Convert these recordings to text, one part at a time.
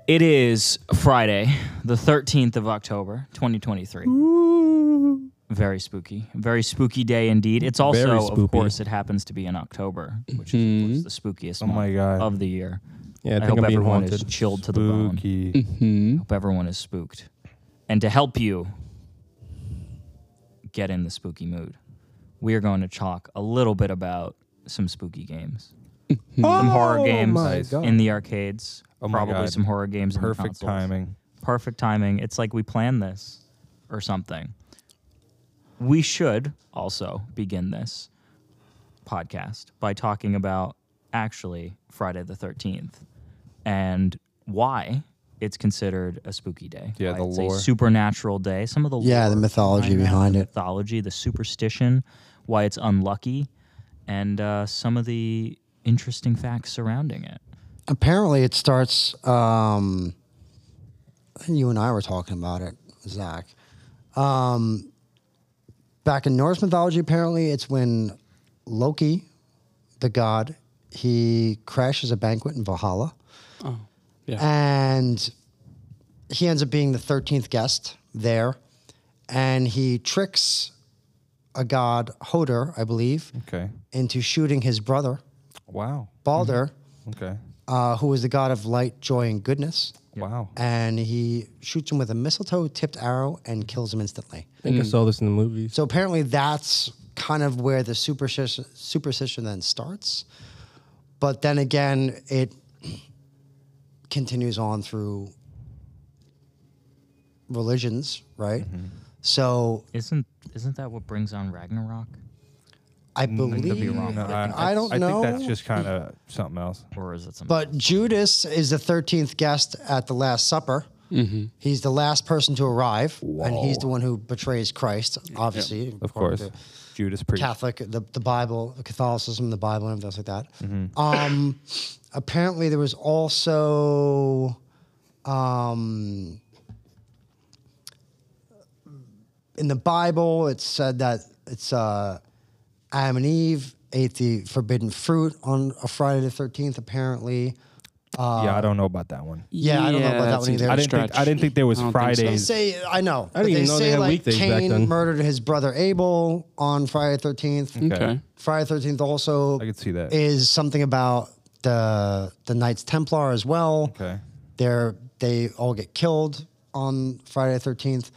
It is Friday, the 13th of October, 2023. Ooh. Very spooky. Very spooky day indeed. It's also, of course, it happens to be in October, which is, of course, the spookiest month of the year. Yeah, I I hope think everyone is chilled to the bone. Mm-hmm. I hope everyone is spooked. And to help you get in the spooky mood, we are going to talk a little bit about some spooky games. Some horror games in the arcades. Probably some horror games in the consoles. Perfect timing. Perfect timing. It's like we planned this or something. We should also begin this podcast by talking about actually Friday the 13th and why it's considered a spooky day. Yeah, the It's lore. a supernatural day. Some of the the lore mythology behind the it. mythology, the superstition, why it's unlucky, and some of the interesting facts surrounding it. Apparently, it starts. And you and I were talking about it, Zach. Back in Norse mythology, apparently, it's when Loki, the god, he crashes a banquet in Valhalla. Oh, yeah. And he ends up being the 13th guest there. And he tricks a god, Hodor, I believe, into shooting his brother, Wow. Balder, Okay. who was the god of light, joy, and goodness. Wow. And he shoots him with a mistletoe-tipped arrow and kills him instantly. I think I saw this in the movies. So apparently that's kind of where the superstition then starts. But then again, it continues on through religions, right? Mm-hmm. So Isn't that what brings on Ragnarok? I could be believe, wrong. No, I don't know. I think that's just kind of something else. Or is it something? But Judas is the 13th guest at the Last Supper. Mm-hmm. He's the last person to arrive, and he's the one who betrays Christ, obviously. Of according course. to Judas Priest. Catholic, the Bible, Catholicism, the Bible, and things like that. Mm-hmm. Apparently, there was also in the Bible, it said that it's Adam and Eve ate the forbidden fruit on a Friday the 13th, apparently. Yeah, I don't know about that one. Yeah, I don't know about that that's one either. I didn't think there was I don't think so. They Fridays. say, I know. I didn't even know they say had like weekdays back Cain then. murdered his brother Abel on Friday the 13th. Okay. Friday the 13th also I could see that. is something about the Knights Templar as well. Okay. They all get killed on Friday the 13th.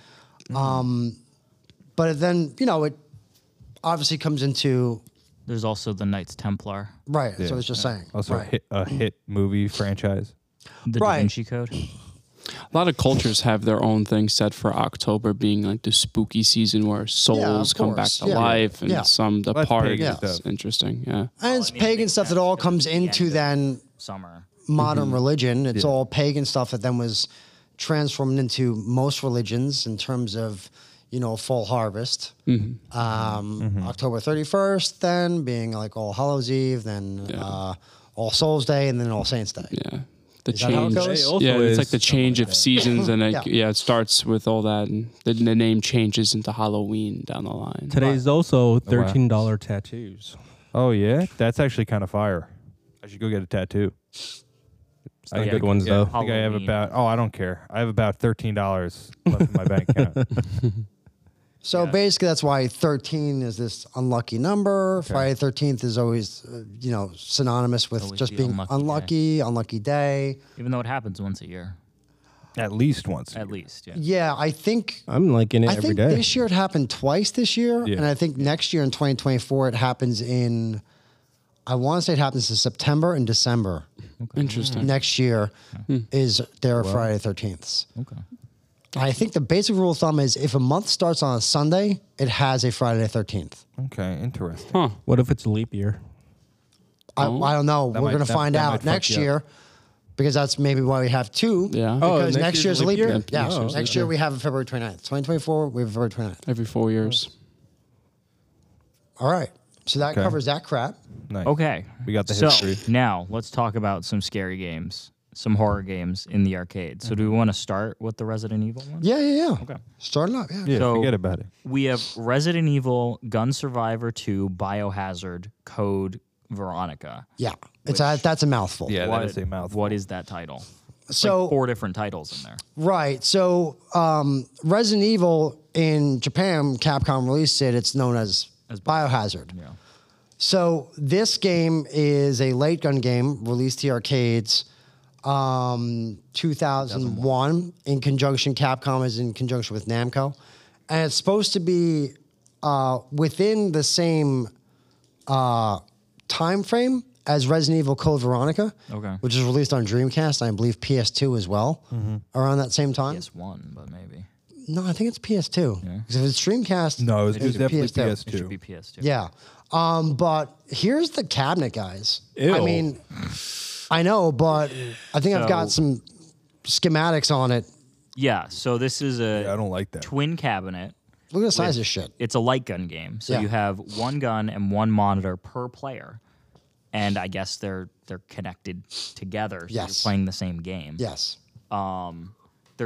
But then, it obviously comes into, There's also the Knights Templar, right, Yeah. so it's just saying. Also right. a hit movie franchise. the Da Right. Vinci Code. A lot of cultures have their own thing set for October being like the spooky season where souls of come back course. to Yeah. life and Yeah. some That's depart. pagan It's stuff. interesting. Yeah. And it's I mean, it pagan makes stuff that sense all because comes it's the end into of then Summer. modern religion. It's all pagan stuff that then was transformed into most religions in terms of, fall harvest. October 31st, then being like All Hallows Eve, then All Souls Day, and then All Saints Day. Yeah. The Is that how it change. goes? Also Yeah, it's is like the change of seasons, and it starts with all that, and the name changes into Halloween down the line. Today's also $13 tattoos. Oh yeah, that's actually kind of fire. I should go get a tattoo. It's not good ones, though. I think I have Halloween. I don't care. I have about $13 left in my bank account. So basically, that's why 13 is this unlucky number. Friday 13th is always, synonymous with Always just the being unlucky day. Even though it happens once a year, At least once. at least. Yeah. Yeah, I think I'm liking it I every think day. this year it happened twice this year, Yeah. and I think next year in 2024 it happens in. I want to say it happens in September and December. Interesting. Next year is their Friday 13th. Okay. I think the basic rule of thumb is if a month starts on a Sunday, it has a Friday the 13th. Okay, interesting. Huh. What if it's a leap year? I don't know. We're might- going to that- find that might out fuck next you up. year because that's maybe why we have two. Yeah. Because Oh, next year's a leap year. Yeah. Next year's Next leap year we have February 29th. 2024, we have February 29th. Every 4 years. All right. So that Okay. covers that crap. Nice. Okay. We got the so, history. now let's talk about some scary games, some horror games in the arcade. So do we want to start with the Resident Evil one? Yeah. Okay. Start it up. Yeah. Yeah, So- forget about it. We have Resident Evil, Gun Survivor 2, Biohazard, Code Veronica. Yeah. That's a mouthful. Yeah, What- that is a mouthful. What is that title? So like 4 different titles in there. right. So Resident Evil in Japan, Capcom released it. It's known as Biohazard. Yeah. So this game is a late gun game released to arcades 2001 in conjunction. Capcom is in conjunction with Namco, and it's supposed to be within the same time frame as Resident Evil Code Veronica, Okay. which is released on Dreamcast and I believe PS2 as well, around that same time. PS1, but maybe. No, I think it's PS2. Yeah. Because if it's Dreamcast, No, it was definitely PS2. It should PS2. be PS2. Yeah. But here's the cabinet, guys. Ew. I mean, I know, but I think I've got So- some schematics on it. Yeah, so this is a I don't like that. twin cabinet. Look at the size of this shit. It's a light gun game. So Yeah. you have one gun and one monitor per player. And I guess they're connected together. So Yes. you're playing the same game. Yes. They're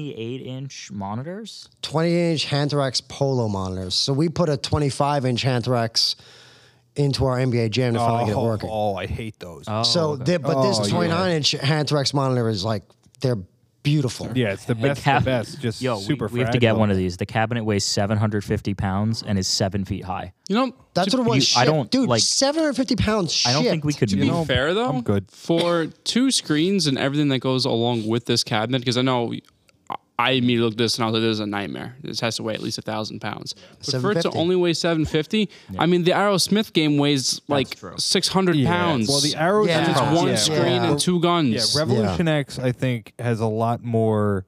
28-inch monitors. 20-inch Hantarex Polo monitors. So we put a 25-inch Hantarex into our NBA Jam to finally get it working. Oh, I hate those. So, okay. but this Oh, yeah. 29-inch Hantarex monitor is like, they're beautiful. Yeah, it's the best. cab- The best. Just Yo, super. we have to get fragile. one of these. The cabinet weighs 750 pounds and is 7 feet high. You know, That's what it was. I Shit. don't, Dude, like- 750 pounds I don't think we could to be move. fair though, I'm good. for 2 screens and everything that goes along with this cabinet, because I know I immediately looked at this and I was like, "This is a nightmare. This has to weigh at least 1,000 pounds." But for it to 750. only weigh 750, I mean, the Aerosmith game weighs like true. 600 pounds. Well, the arrow Yeah. and it's Yeah. one Yeah. screen Yeah. and 2 guns. Yeah, Revolution X, I think, has a lot more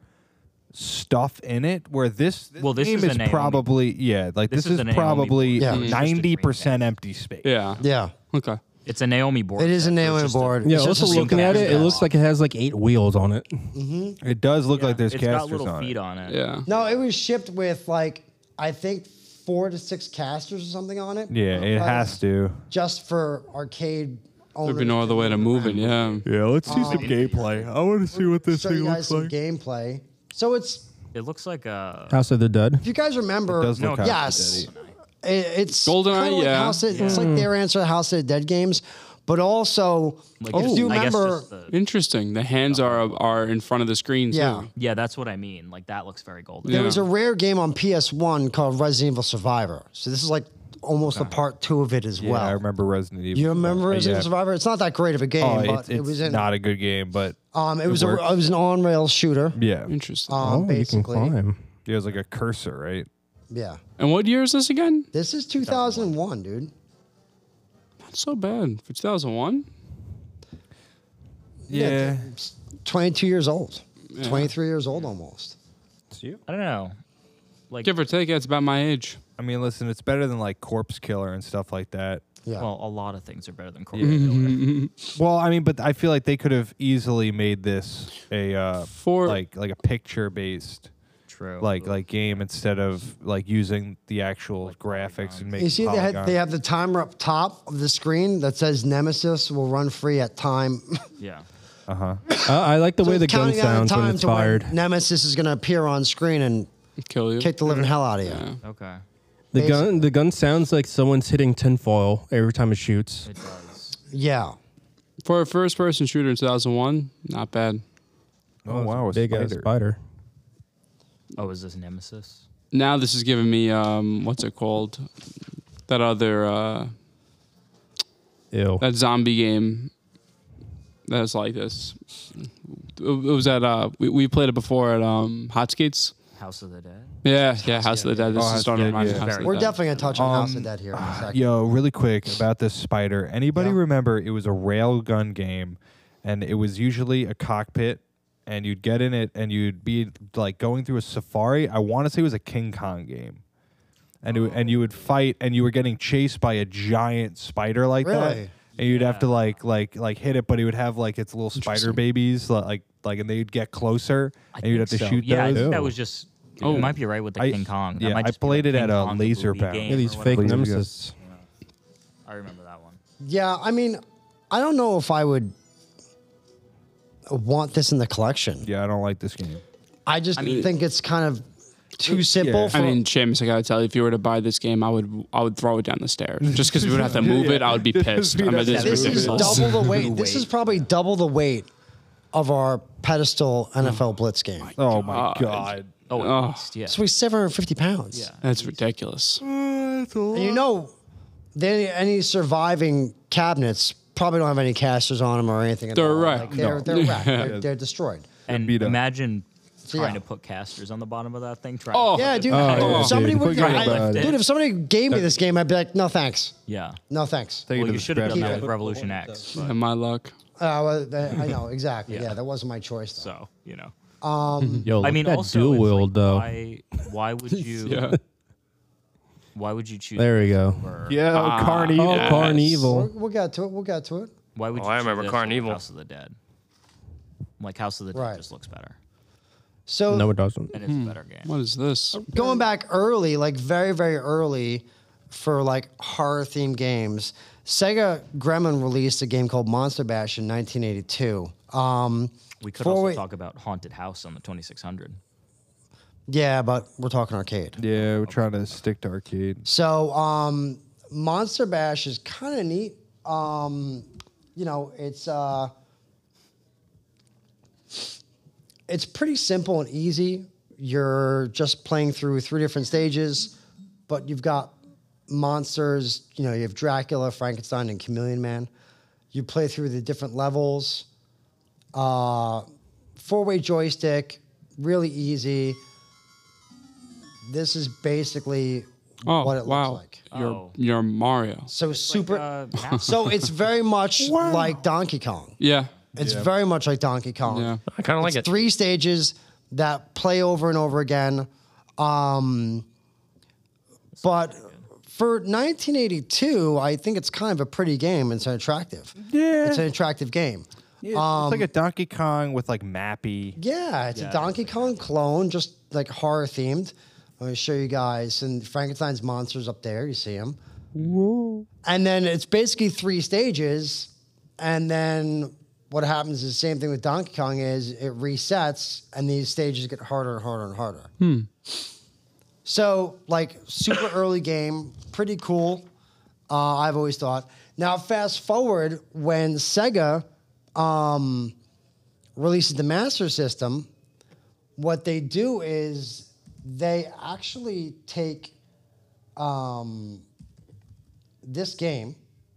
stuff in it. Where this Well, this game is a is Naomi. probably This this is is a Naomi probably board. Yeah. 90% empty space. Yeah. Yeah. Okay. It's a Naomi board. It is a set, so it's Naomi just board. Yeah, It's just also a looking at it, it cast. looks like it has like 8 wheels on it. It does look like there's It's got casters little on feet it. on it. Yeah. No, it was shipped with like, I think 4 to 6 casters or something on it. Yeah, it has to. Just for arcade owners. There'd be no other way to move it. Yeah. Yeah, let's see some gameplay. I want to see what this Show you guys some gameplay. So it's, It looks like a. House of the Dead. if you guys remember, It does look yes, it's GoldenEye, kinda like yeah. House of, it's like their answer to House of the Dead games, but also Like if you I guess remember, just the- Interesting. The hands are in front of the screen yeah. too. yeah, that's what I mean. Like that looks very golden. There Yeah. was a rare game on PS1 called Resident Evil Survivor. So this is like almost a part 2 of it as Yeah, well. I remember Resident Evil. You remember Resident Evil Yeah. Survivor? It's not that great of a game, Oh, but it's it was in. not a good game, but It was works. an on-rail shooter. yeah, Interesting. Oh, Basically, you can climb. it was like a cursor, right? yeah. And what year is this again? This is 2001, dude. Not so bad for 2001. Yeah, It's 22 years old. 23 years old almost. It's you. I don't know. Like, Give or take, it's about my age. I mean, listen, it's better than like Corpse Killer and stuff like that. Yeah. well, a lot of things are better than Corey. Well, I mean, but I feel like they could have easily made this a For- like a picture based True. like game instead of like using the actual graphics and making you see, they have the timer up top of the screen that says Nemesis will run free at time. yeah. I like the way the gun Counting down sounds when time it's to when fired. Nemesis is going to appear on screen and Kill you. kick the living hell out of you. Okay. The gun sounds like someone's hitting tinfoil every time it shoots. It does. Yeah. For a first-person shooter in 2001, not bad. Oh wow, a Big ass spider. spider. Oh, is this Nemesis? Now this is giving me what's it called? That other Ew. that zombie game that's like this. It was at we played it before at Hot Skates. House of the Dead? Yeah, House of the Dead. This House is of starting to the Dead, remind me yeah. of House of the We're Dead. definitely going to touch on House of Dead here in a second. Yo, really quick about this spider. Anybody Yeah. remember it was a railgun game, and it was usually a cockpit, and you'd get in it, and you'd be like going through a safari. I want to say it was a King Kong game, and and you would fight, and you were getting chased by a giant spider like that, Really? and you'd have to like hit it, but it would have like its little spider babies, like, and they'd get closer, and you'd have to shoot Yeah, I those. think that was just. Oh. You might be right with the I- King Kong. That yeah, might I just be played like it King at a Kong, the laser movie pound. game Yeah, these or fake whatever. nemesis. I remember that one. Yeah, I mean, I don't know if I would want this in the collection. Yeah, I don't like this game. I just mean- think it's kind of too simple. Yeah. For, I mean, Seamus, I gotta tell you, if you were to buy this game, I would throw it down the stairs just because we would have to move it. I would be pissed. I mean, this this is is ridiculous. double the weight. This is probably double the weight of our pedestal NFL Blitz game. Oh my god. Oh, Oh. at least, yeah. So he's 750 pounds. Yeah. That's ridiculous. And you know, any surviving cabinets probably don't have any casters on them or anything. at They're all. wrecked. Like, they're No. wrecked. They're destroyed. And beat up. imagine trying yeah. to put casters on the bottom of that thing. Trying Oh. to Yeah, dude. yeah, if somebody dude. would, Forget I- about it. dude, if somebody gave me this game, I'd be like, no thanks, yeah. no thanks. Take it Well, to you the should have done scrap that heap. with Revolution X. But, And my luck. I know exactly. Yeah. Yeah, that wasn't my choice. Though. so you know. Yo, look I mean, at that also, dual it's wield like, though. why would you? Yeah. Why would you choose? There we go. over- Yeah, Ah. Carney. Oh, Yes. Carnival. We'll get to it. We'll get to it. Why would Oh, you? I choose remember this over Carnival. House of the Dead. Like House of the Dead Right. just looks better, So No, it doesn't. and it's a better game. What is this? going back early, like very, very early for like horror themed games, Sega Gremlin released a game called Monster Bash in 1982. We could before also we- talk about Haunted House on the 2600. Yeah, but we're talking arcade. Yeah, we're trying to stick to arcade. So Monster Bash is kind of neat. You know, it's pretty simple and easy. You're just playing through 3 different stages, but you've got monsters. You know, you have Dracula, Frankenstein, and Chameleon Man. You play through the different levels. 4-way joystick, really easy. This is basically Oh, what it wow. looks like. Oh. You're Mario. So super. Like, So it's very much like Donkey Kong. Yeah. It's very much like Donkey Kong. Yeah. I kind of like It's it. 3 stages that play over and over again. But for 1982, I think it's kind of a pretty game. It's an attractive. Yeah. It's an attractive game. Yeah, it's like a Donkey Kong with like Mappy. Yeah, it's Yeah, a Donkey Kong clone, just like horror themed. Let me show you guys. And Frankenstein's monsters up there. You see them. Whoa. And then it's basically 3 stages. And then what happens is the same thing with Donkey Kong is it resets and these stages get harder and harder and harder. So like super early game, pretty cool. I've always thought. Now fast forward when Sega releases the Master System, what they do is they actually take this game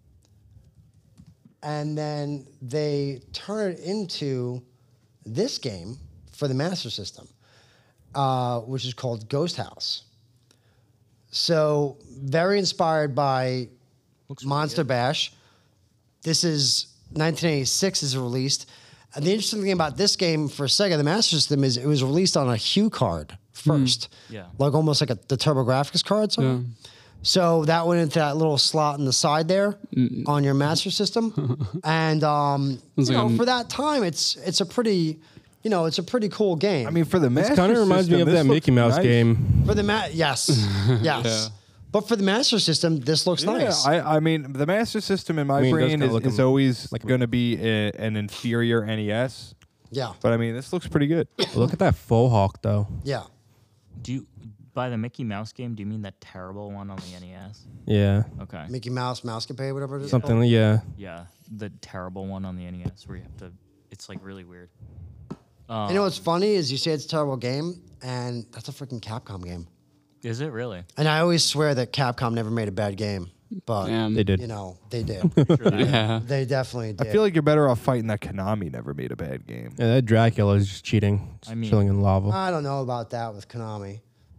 and then they turn it into this game for the Master System, which is called Ghost House. So very inspired by Monster Bash. This is 1986 is released. And the interesting thing about this game for Sega, the Master System, is it was released on a Hue card first. Yeah. Like almost like the TurboGrafx cards. Yeah. So that went into that little slot in the side there on your Master System. And It's you like know, a- for that time, it's a pretty, you know, it's a pretty cool game. I mean, for the This Master kind of reminds me System, of this that looks Mickey Mouse nice. game. for the yes, yes. Yeah. But for the Master System, this looks Yeah, nice. I mean, the Master System in my mean, it does brain kinda look is always going to be an inferior NES. yeah, But I mean, this looks pretty good. Look at that faux hawk though. yeah. Do you by the Mickey Mouse game? Do you mean that terrible one on the NES? Yeah, Okay. Mickey Mouse, Mousecapade, whatever it is. something. Yeah, Yeah, the terrible one on the NES where you have to. It's like really weird. You know what's funny is you say it's a terrible game, and that's a freaking Capcom game. Is it really? And I always swear that Capcom never made a bad game, but Damn. they did. you know they did. Yeah. They definitely did. I feel like you're better off fighting that Konami never made a bad game. Yeah, that Dracula is just cheating. Just I mean- chilling in lava. I don't know about that with Konami.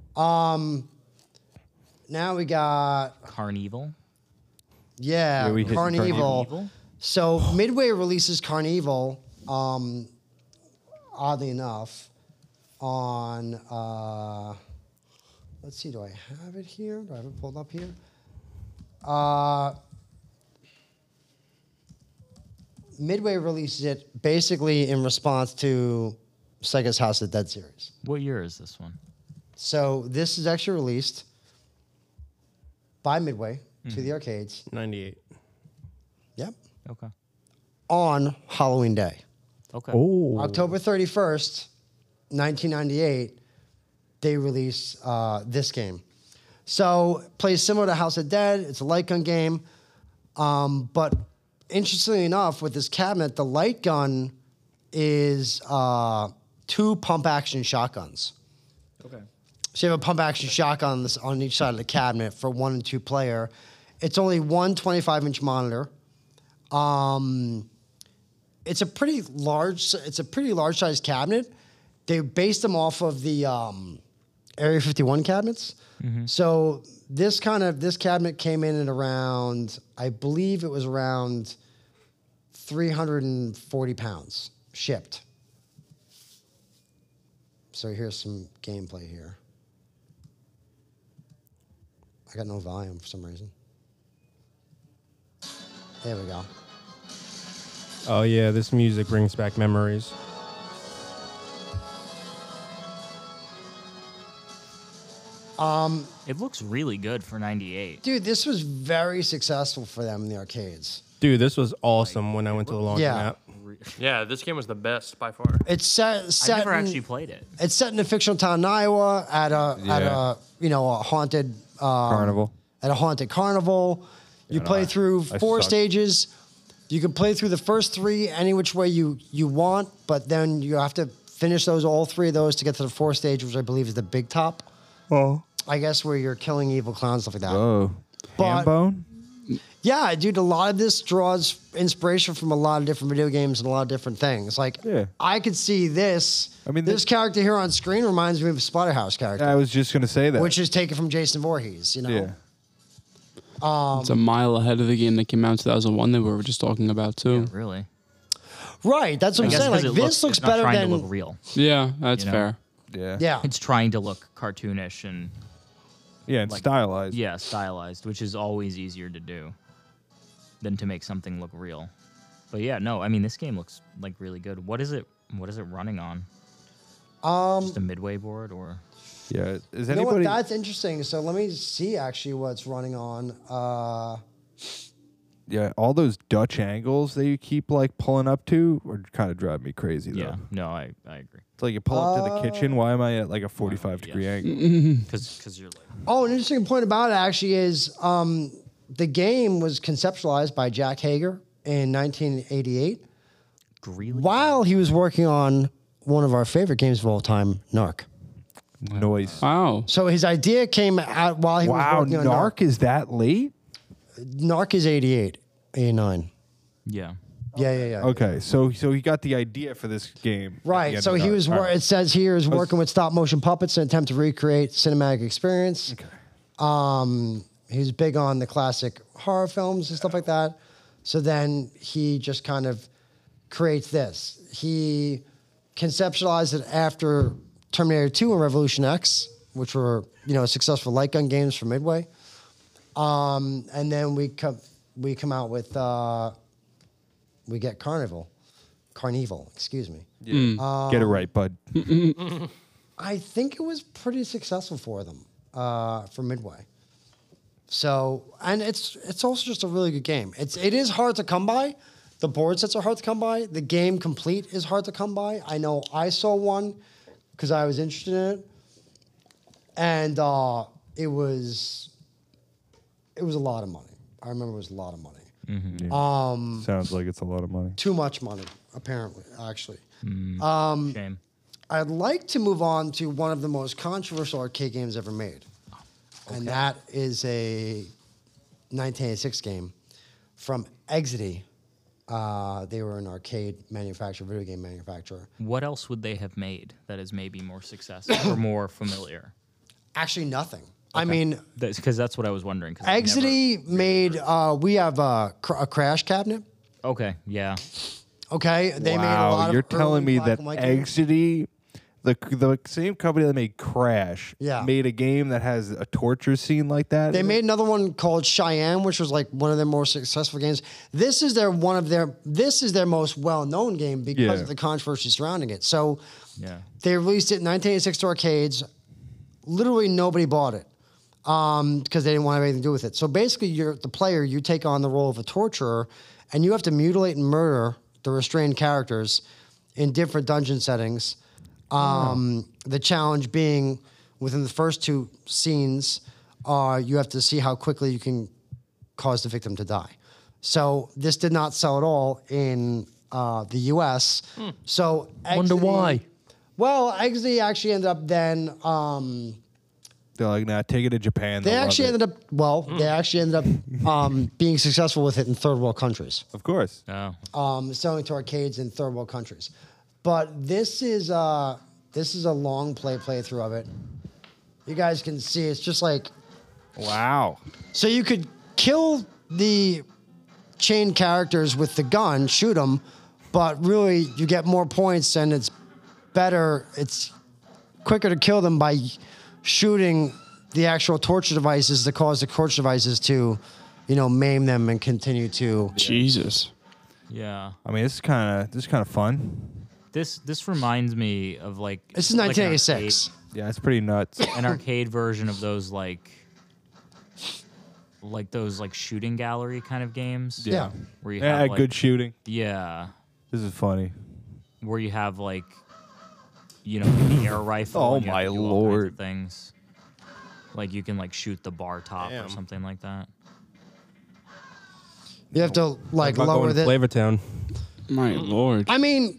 Now we got Carnival. yeah, Yeah, we hit Carnival. Carnival? So Midway releases Carnival, oddly enough, on let's see, do I have it here? Do I have it pulled up here? Midway releases it basically in response to Sega's House of the Dead series. What year is this one? So this is actually released by Midway to the arcades. 98. Yep. Okay. On Halloween Day. Okay. Oh, October 31st, 1998, they release this game. So plays similar to House of Dead. It's a light gun game. But interestingly enough, with this cabinet, the light gun is 2 pump action shotguns. Okay. So you have a pump action shotgun on each side of the cabinet for 1 and 2 player. It's only one 25-inch monitor. It's a pretty large sized cabinet. They based them off of the Area 51 cabinets. So this cabinet came in at around, I believe it was around 340 pounds shipped. So here's some gameplay here. I got no volume for some reason. There we go. Oh yeah, this music brings back memories. It looks really good for 98. Dude, this was very successful for them in the arcades. Dude, this was awesome when I went to the launch Yeah. map. Yeah, this game was the best by far. It's set I never in, actually played it. It's set in a fictional town in Iowa at a haunted Carnival. At a haunted carnival. You play through I 4 suck. stages. You can play through the first 3 any which way you want, but then you have to finish all 3 of those to get to the 4th stage, which I believe is the big top. Oh. I guess where you're killing evil clowns, stuff like that. Oh, But- Hambone? Yeah, dude, a lot of this draws inspiration from a lot of different video games and a lot of different things. Like, Yeah. I could see this. I mean, this character here on screen reminds me of a Splatterhouse character, I was just gonna say that. which is taken from Jason Voorhees, you know? yeah. It's a mile ahead of the game that came out in 2001 that we were just talking about too. Really? Right, that's what I I'm guess saying. 'cause Like, it this looks it's not better trying than... to look real. Yeah, that's You know? fair. Yeah. Yeah. It's trying to look cartoonish and Yeah, and stylized. yeah, stylized, which is always easier to do than to make something look real. But yeah, no, I mean this game looks like really good. What is it running on? Just a Midway board or Yeah. Is You know what? anybody? That's interesting. So let me see actually what's running on. Yeah, all those Dutch angles that you keep like pulling up to are kind of drive me crazy though. yeah. No, I agree. It's like you pull up to the kitchen. Why am I at like a 45-degree angle? Because you're like Oh, an interesting point about it actually is the game was conceptualized by Jack Hager in 1988 really while he was working on one of our favorite games of all time, Narc. Noise. Wow. So his idea came out while he was Wow, working on Narc is that late? Narc is 88, 89. yeah. Yeah. Okay, so he got the idea for this game. at the Right. end So of he Narc. was. All right. It says here is working with stop motion puppets in an attempt to recreate cinematic experience. Okay. He was big on the classic horror films and stuff like that. So then he just kind of creates this. He conceptualized it after Terminator 2 and Revolution X, which were successful light gun games for Midway. And then we come out with we get Carnival, excuse me. Get it right, bud. I think it was pretty successful for them, for Midway. So, and it's also just a really good game. It is hard to come by. The board sets are hard to come by. The game complete is hard to come by. I know I saw one because I was interested in it, and it was a lot of money. I remember it was a lot of money. Sounds like it's a lot of money. Too much money, apparently, actually. Shame. I'd like to move on to one of the most controversial arcade games ever made. And that is a 1986 game from Exidy. They were an arcade manufacturer, video game manufacturer. What else would they have made that is maybe more successful or more familiar? Actually, nothing. I mean, Because that's what I was wondering. 'cause I've Exidy made, we have a Crash cabinet. Okay, yeah. Okay. They made a Wow, lot of you're telling early me black that and white games. Exidy, the same company that made Crash, Yeah. made a game that has a torture scene like that? They made another one called Cheyenne, which was like one of their more successful games. This is their most well-known game because of the controversy surrounding it. So Yeah. they released it in 1986 to arcades. Literally nobody bought it because they didn't want to have anything to do with it. So basically, you're the player. You take on the role of a torturer, and you have to mutilate and murder the restrained characters in different dungeon settings. The challenge being within the first 2 scenes, you have to see how quickly you can cause the victim to die. So this did not sell at all in the U.S. So Wonder Exidy- why. Well, Exidy actually ended up then. They're like, nah, take it to Japan. They they'll love actually it." ended up. Well, they actually ended up being successful with it in third world countries. Of course. Oh. Selling to arcades in third world countries. But this is a long playthrough of it. You guys can see it's just like Wow. so you could kill the chain characters with the gun, shoot them, but really you get more points and it's better. It's quicker to kill them by shooting the actual torture devices that cause the torture devices to, maim them and continue to. Jesus. Yeah. I mean, this is kind of fun. This reminds me of like This is like an 1986. Yeah, it's pretty nuts. an arcade version of those like those like shooting gallery kind of games. Yeah. Where you Yeah, have like, good shooting. Yeah. This is funny. Where you have like the air rifle. Oh and you have my to do all kinds of Lord. things. Like you can like shoot the bar top or Damn. something like that. You have to like About lower going to the. Flavortown. My lord. I mean,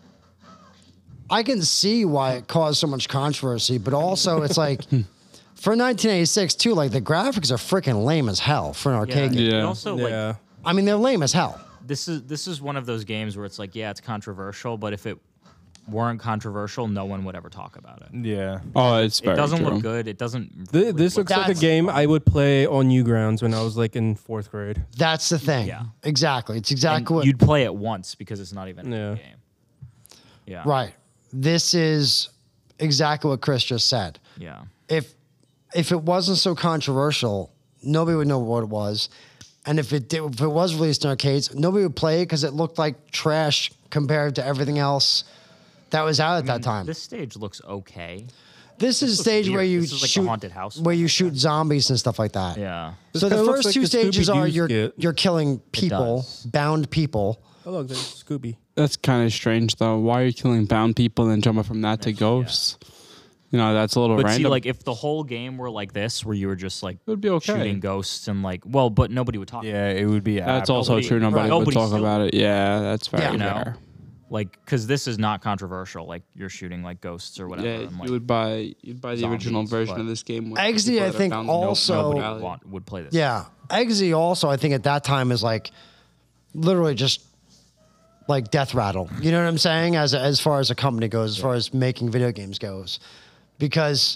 I can see why it caused so much controversy, but also it's like for 1986 too, like the graphics are freaking lame as hell for an arcade game. and Yeah. Also like Yeah. I mean, they're lame as hell. this is one of those games where it's like, yeah, it's controversial, but if it weren't controversial, no one would ever talk about it. Yeah. Oh, it's It very doesn't true. look good. It doesn't. really This look looks like a That's- game I would play on Newgrounds when I was like in 4th grade. That's the thing. Yeah. Exactly. It's and exactly what. you'd play it once because it's not even a Yeah. good game. Yeah. Right. This is exactly what Chris just said. Yeah. If it wasn't so controversial, nobody would know what it was. And if it was released in arcades, nobody would play it because it looked like trash compared to everything else that was out at that time. This stage looks okay. This is a looks stage weird. where you This is like the shoot haunted house where you shoot zombies and stuff like that. Yeah. So This the kinda looks first like two the stages are Scooby-Doo skit. you're killing people, does. bound people. Oh, look, there's Scooby. That's kind of strange, though. Why are you killing bound people and then jumping from that to ghosts? That's a little But random. see, like, if the whole game were like this, where you were just like it would be okay. shooting ghosts and like, well, but nobody would talk. Yeah, it would be. That's apt. also Nobody- true. Nobody right. would Nobody talk still- about it. Yeah, that's very Yeah. You know, fair. like, because this is not controversial. Like, you're shooting like ghosts or whatever. Yeah, and, like, you'd buy the original zombies, version but- of this game. with Exidy, people I that are think, found- also- nobody would play this. Yeah. Exidy also, I think at that time is like literally just like death rattle. You know what I'm saying? As far as a company goes, as far as making video games goes. Because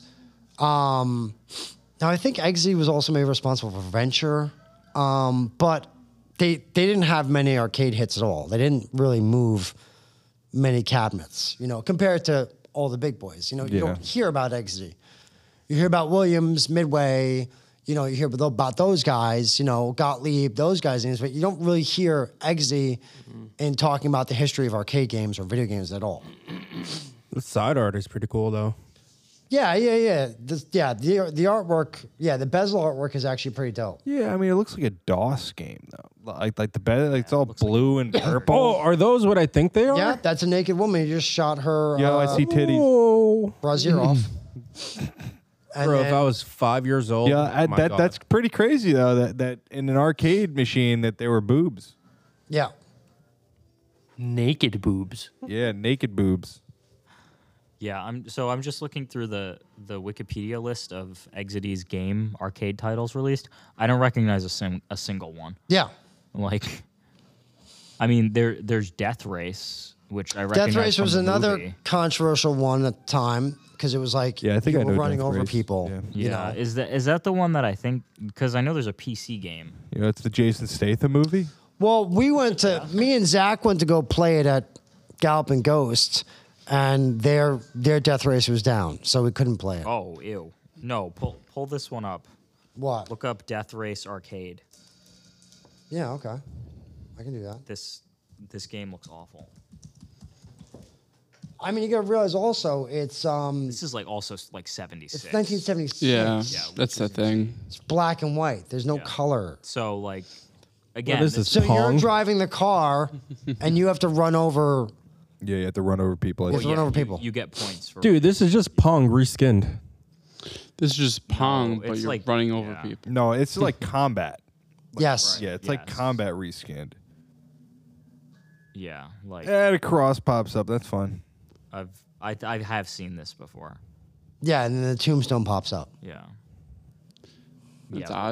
now I think Exidy was also maybe responsible for Venture. But they didn't have many arcade hits at all. They didn't really move many cabinets, compared to all the big boys. You Yeah. don't hear about Exidy. You hear about Williams, Midway, you hear about those guys, Gottlieb, those guys' names, but you don't really hear Exidy in talking about the history of arcade games or video games at all. The side art is pretty cool though. Yeah. The artwork, the bezel artwork is actually pretty dope. Yeah, I mean, it looks like a DOS game though. Like the bed, like it's all blue and purple. Oh, are those what I think they are? Yeah, that's a naked woman. You just shot her Yo, I see titties. Oh. brassiere off. And Bro, if then- I was 5 years old, Yeah, oh my God. that's pretty crazy though. That in an arcade machine that there were boobs. yeah. Naked boobs. Yeah, naked boobs. Yeah, I'm just looking through the Wikipedia list of Exidy's game arcade titles released. I don't recognize a single one. Yeah. Like, I mean, there's Death Race, which I recognize. Death Race from was the another movie. controversial one at the time because it was like Yeah, I think you I were know running Death over Race. people. Yeah. You Yeah, know? is that the one that I think? Because I know there's a PC game. It's the Jason Statham movie. Well, me and Zach went to go play it at Galloping Ghost, and their Death Race was down, so we couldn't play it. Oh, ew. No, pull this one up. What? Look up Death Race Arcade. Yeah, okay. I can do that. This game looks awful. I mean, you got to realize also it's This is like also like 76. it's 1976. Yeah, Yeah, that's the thing. It's black and white. There's no color. So like, again, What is this? So Pong? you're driving the car, and you have to run over. Yeah, you have to run over people. Well, run over you- people. You get points for Dude, this is just Pong reskinned. This is just Pong, but it's you're like- running over yeah. people. No, it's like combat. Yes. Yeah, it's like Yes. combat reskinned. Yeah, like And a cross pops up. That's fun. I have seen this before. Yeah, and then the tombstone pops up. Yeah. That's yeah, odd.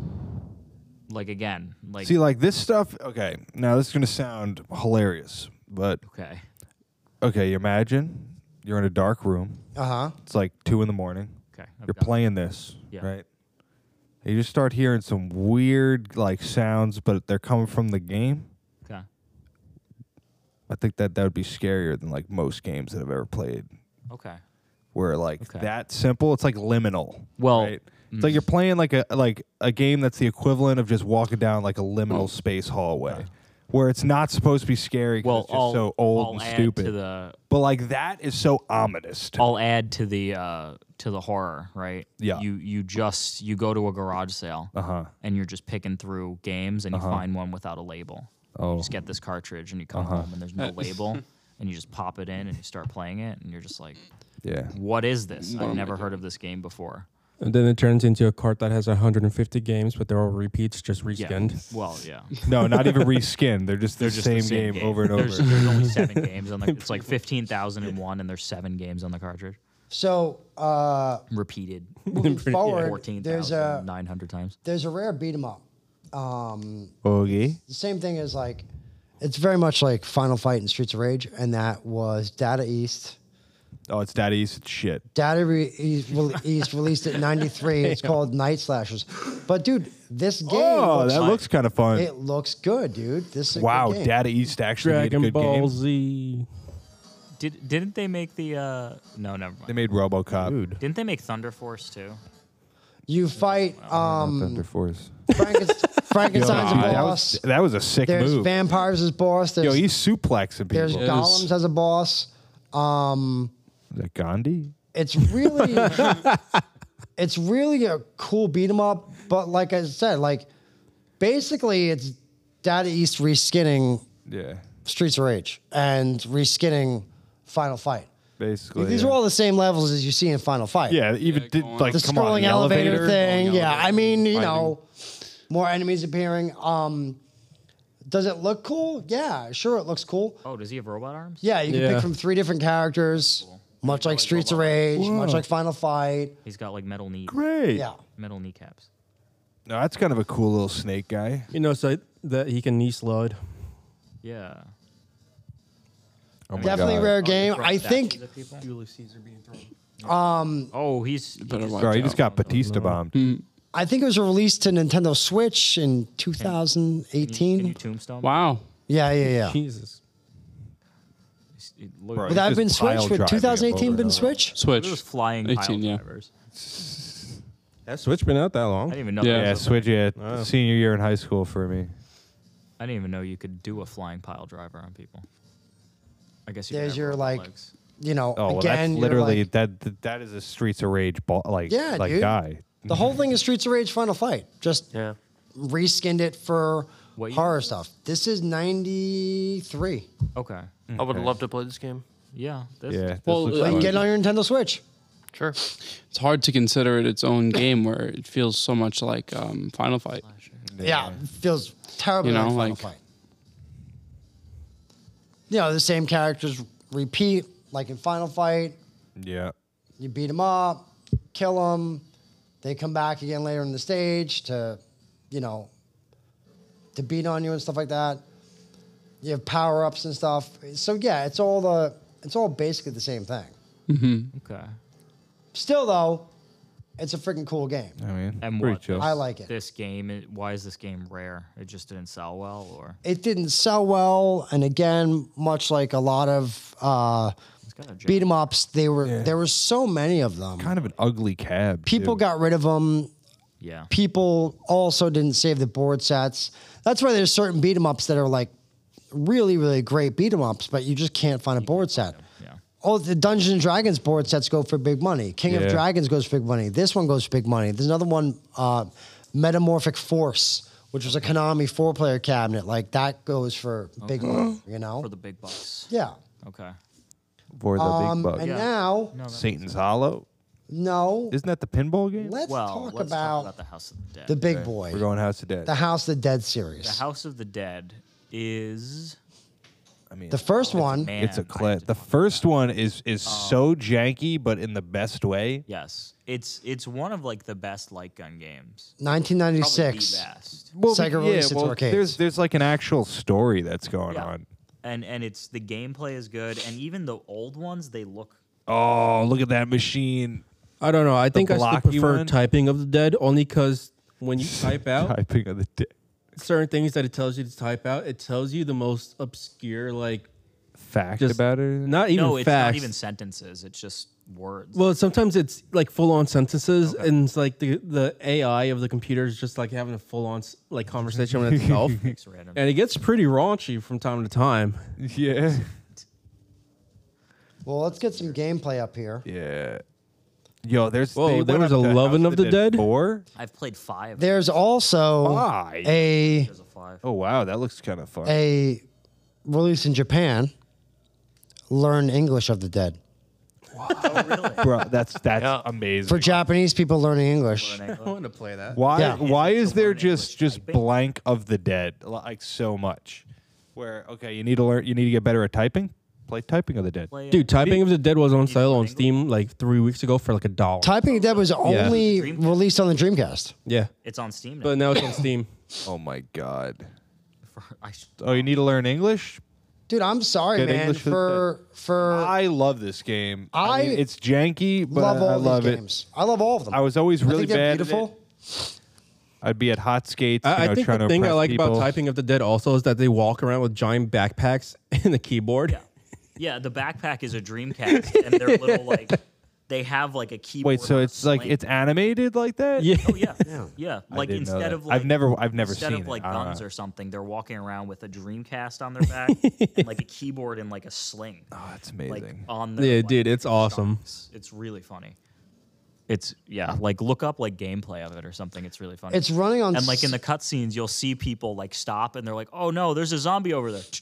Like again, like See, like this stuff. Okay, now this is gonna sound hilarious, but okay. okay, imagine you're in a dark room. Uh-huh. It's like 2 a.m. Okay. You're playing this, Yeah. right? And you just start hearing some weird like sounds, but they're coming from the game. Okay. I think that would be scarier than like most games that I've ever played. Okay. Where like Okay. that simple, it's like liminal. Well, right? It's like you're playing like a game that's the equivalent of just walking down like a liminal space hallway, where it's not supposed to be scary because well, it's just so old and add stupid. to the But like that is so ominous. To I'll add to the horror, right? Yeah. You go to a garage sale Uh-huh. and you're just picking through games and you find one without a label. Oh. You just get this cartridge and you come home and there's no label and you just pop it in and you start playing it and you're just like, Yeah. what is this? What I've am I never heard doing? of this game before. And then it turns into a cart that has 150 games, but they're all repeats, just Yeah. reskinned. Well, yeah. No, not even reskinned. They're just They're the just same, the same game over and over. There's only 7 games on the. It's like 15,001, and there's 7 games on the cartridge. So, Repeated moving forward, 14,900 times. there's a rare beat 'em up. Okay. The same thing as like, it's very much like Final Fight and Streets of Rage, and that was Data East. Oh, it's that easy shit. East released it in '93. It's called Night Slashers. But dude, this game Oh, that looks kind of fun. it looks good, dude. This is a Wow, good game. Data East actually Dragon made a good Ball game. Z. Didn't they make the? No, never mind. They made RoboCop. Dude. Didn't they make Thunder Force too? You fight Thunder Force. Frankenstein's a Ah, boss. that was a sick There's move. vampires as boss. There's, Yo, he's suplexing people. there's Is golems as a boss. that Gandhi? It's really it's really a cool beat 'em up. But like I said, like basically it's Data East reskinning Yeah, Streets of Rage and reskinning Final Fight. basically. These yeah. are all the same levels as you see in Final Fight. Yeah, even Yeah, did, go on. like The come on, scrolling the elevator thing. Going Yeah, elevator, I mean, you fighting. know, more enemies appearing. Does it look cool? Yeah, sure, it looks cool. Oh, does he have robot arms? Yeah, you can Yeah. pick from 3 different characters, much like Streets of Rage, much like Final Fight. He's got like metal Great. Yeah. metal kneecaps. No, that's kind of a cool little snake guy. You know, so that he can knee slide. Yeah. Oh my Definitely God. rare game. I Statues think of people? Julius Caesar being thrown. Oh, he Better watch Bro, he out. just got Batista bombed. it was released to Nintendo Switch in 2018. Can you tombstone? Wow. Yeah. Jesus. Look, Bro, Would that have Just been pile Switch? Would driving 2018 over been and over. Switch? look Switch. at those flying 18, pile yeah. drivers. Has Switch been out that long? I didn't even know. Yeah. there Yeah, was a- Switch. Yeah, Wow. senior year in high school for me. I didn't even know you could do a flying pile driver on people. I guess you. could There's have your robot like, legs. you know, Oh, well, again, that's you're literally like, that is a Streets of Rage ball, like Yeah, like dude. guy. the whole thing is Streets of Rage Final Fight. Just Yeah. reskinned it for What year? horror stuff. This is 93. Okay. I would love to play this game. Yeah. This, Yeah. Well, this looks like, Like, fun. get it on your Nintendo Switch. Sure. It's hard to consider it its own game where it feels so much like Final Fight. Yeah, it feels terribly You know, like Final like- Fight. You know, the same characters repeat, like in Final Fight. Yeah. You beat them up, kill them. They come back again later in the stage to, you know, to beat on you and stuff like that. You have power ups and stuff. So yeah, it's all basically the same thing. Okay. Still though, it's a freaking cool game. I mean, And pretty what? chill. I like it. This game. Why is this game rare? It just didn't sell well, or It didn't sell well, and again, much like a lot of it's got a beat 'em ups, there were so many of them. kind of an ugly cab. People too. got rid of them. Yeah. People also didn't save the board sets. That's why there's certain beat 'em ups that are like really, really great beat 'em ups, but you just can't find a board set. Yeah. Oh, the Dungeons and Dragons board sets go for big money. King Yeah. of Dragons goes for big money. This one goes for big money. There's another one, Metamorphic Force, which was a Konami 4-player cabinet. Like that goes for big money, you know? For the big bucks. Yeah. Okay. for the big buck. And Yeah. now, No, that Satan's Hollow. no, Isn't that the pinball game? let's talk about the House of the Dead. the big Okay, boy, We're going House of Dead. the House of the Dead series. The House of the Dead is I mean, The first one, Man, it's a I have clip. to The talk first about one is so janky, but in the best way. Yes, it's one of like the best light gun games. Probably 1996. the best. Well, Sega released its arcades. there's like an actual story that's going Yeah. on. And it's the gameplay is good, and even the old ones they look. Oh, look at that machine I don't know. I think I still blocky prefer one? Typing of the Dead only because when you type out typing of the day. certain things that it tells you to type out, it tells you the most obscure, like Fact just about it. not even No, it's facts. not even sentences. It's just words. Well, sometimes it's like full on sentences, and it's like the AI of the computer is just like having a full on like conversation with itself, It's random. and it gets pretty raunchy from time to time. Yeah. Well, let's get some gameplay up here. Yeah. Yo, there's Whoa, they there went was up a to Lovin' House of the Dead? 4. I've played 5. There's also Why? a There's a 5. Oh wow, that looks kind of fun. release in Japan. Learn English of the Dead Oh, really? Bro, that's Yeah. amazing. for Japanese people learning English. Learn English. I want to play that. Why Yeah. why Is it is to there learn just English typing? blank of the dead like so much? Where okay, you need to get better at typing? Play Typing of the Dead. Play, Dude, Typing of the Dead was on Need to sale learn on English? Steam like 3 weeks ago for like $1. Typing of Dead was only Dreamcast. released on the Dreamcast. Yeah, It's on Steam now. but now it's on Steam. Oh my god. I Oh, you need to learn English? Dude, I'm sorry, Good man. English For I love this game. I mean, it's janky, but love all I love these it. games. I love all of them. I was always really I think they're bad. At beautiful. it. I'd be at hot skates. I think trying the to thing I impress like people. about Typing of the Dead also is that they walk around with giant backpacks and a keyboard. Yeah. Yeah, the backpack is a Dreamcast, and they're little like they have like a keyboard. Wait, so on a it's like sling. it's animated like that? Yeah. Oh yeah, Yeah. yeah. I Like didn't know instead that. of like I've never instead seen of like it. I don't guns know. or something, they're walking around with a Dreamcast on their back and like a keyboard and like a sling. Oh, that's Like amazing. on their Yeah, like, dude, it's awesome. stomachs. It's really funny. It's like look up like gameplay of it or something. It's really funny. It's running on and like in the cutscenes, you'll see people like stop and they're like, "Oh no, there's a zombie over there."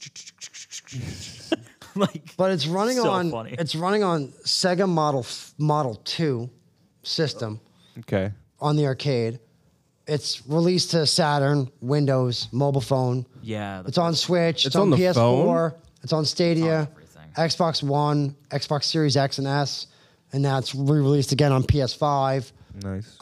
Like, but it's running so on funny. it's running on Sega Model 2 system Okay. on the arcade. It's released to Saturn, Windows, mobile phone. yeah, It's on Switch. It's on on the PS4. phone? It's on Stadia, everything. Xbox One, Xbox Series X and S, and now it's re-released again on PS5. Nice.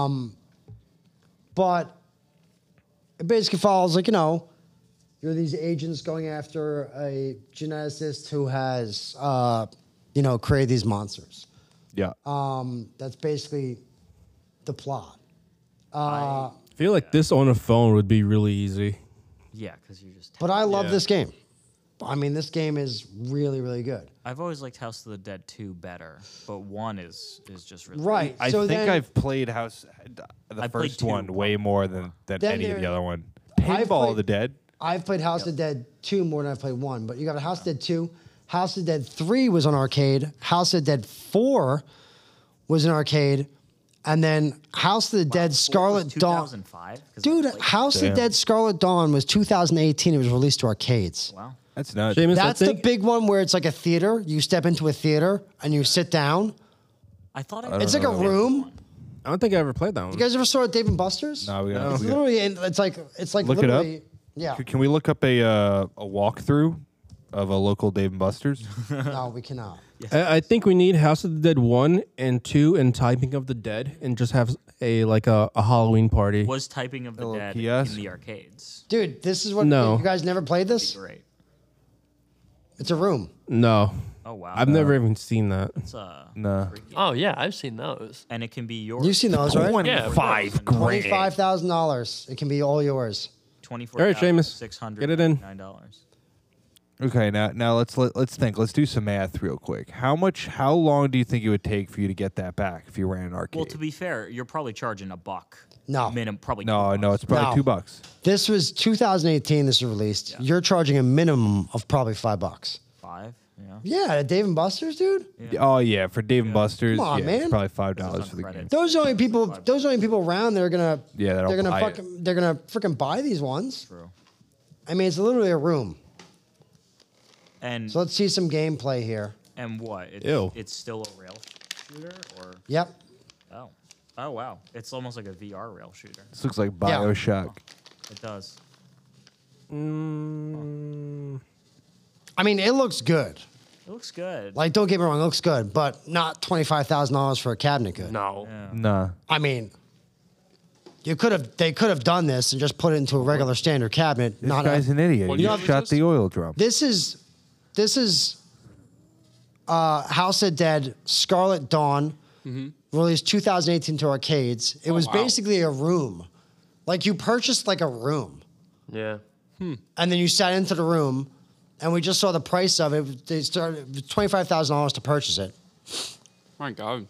But it basically follows like, you're these agents going after a geneticist who has, created these monsters. yeah. That's basically the plot. I feel like this on a phone would be really easy. yeah, because you just. But I love Yeah. this game. I mean, this game is really, really good. I've always liked House of the Dead 2 better, but 1 is just really Right. I so think then, I've played the I played first 2, one way more than Then any of the there- other one. I've Pinball of played- the Dead. I've played House of the Dead 2 more than I've played 1, but you got House of the Dead 2. House of the Dead 3 was on arcade. House of the Dead 4 was an arcade. And then House of the Dead Scarlet Dawn. 2005. Dude, House of the Damn. Dead Scarlet Dawn was 2018. It was released to arcades. Wow. That's nuts. Seamus, That's I the think, big one where it's like a theater. You step into a theater and you sit down. I thought It's like a room. I don't think I ever played that one. You guys ever saw it, Dave and Buster's? No, we got It's literally, it's like Look it up? literally, yeah. Can we look up a walkthrough of a local Dave and Buster's? No, we cannot. I think we need House of the Dead 1 and 2 and Typing of the Dead and just have a Halloween party. Was Typing of the Little Dead kiosk? in the arcades. Dude, this is what No. you guys never played this? Great. It's a room. No. Oh wow. I've never even seen that. It's No. freaky. Oh yeah, I've seen those. And it can be yours. You've seen those, right? Yeah, $25 grand. $25,000. It can be all yours. All right, Seamus, get it in. $699. Okay, now let's think. Let's do some math real quick. How long do you think it would take for you to get that back if you ran an arcade? Well, to be fair, you're probably charging $1. No. Minimum, probably. no, $2. no, it's probably No. $2. This was 2018. This was released. You're charging a minimum of probably $5. 5. Yeah. Yeah, at Dave and Buster's, dude. Oh yeah, for Dave and Buster's, Come on, yeah, man. it's probably This is $5 on for the credit. game. Those are the only people. Those are the only people around that are gonna. Yeah, that'll they're gonna buy it. They're gonna freaking buy these ones. True. I mean, it's literally a room. And So let's see some gameplay here. and what? It's, Ew. It's still a rail shooter, or Yep. oh wow, it's almost like a VR rail shooter. This looks like Yeah. BioShock. It does. I mean, it looks good. It looks good. Like, don't get me wrong, it looks good, but not $25,000 for a cabinet good. No. Nah. I mean, they could have done this and just put it into a regular standard cabinet. This guy's an idiot. What He year was shot this? the oil drum. This is House of Dead Scarlet Dawn, released 2018 to arcades. It was wow. basically a room. Like, you purchased like a room, Yeah. and then you sat into the room, and we just saw the price of it. They started $25,000 to purchase it. My God.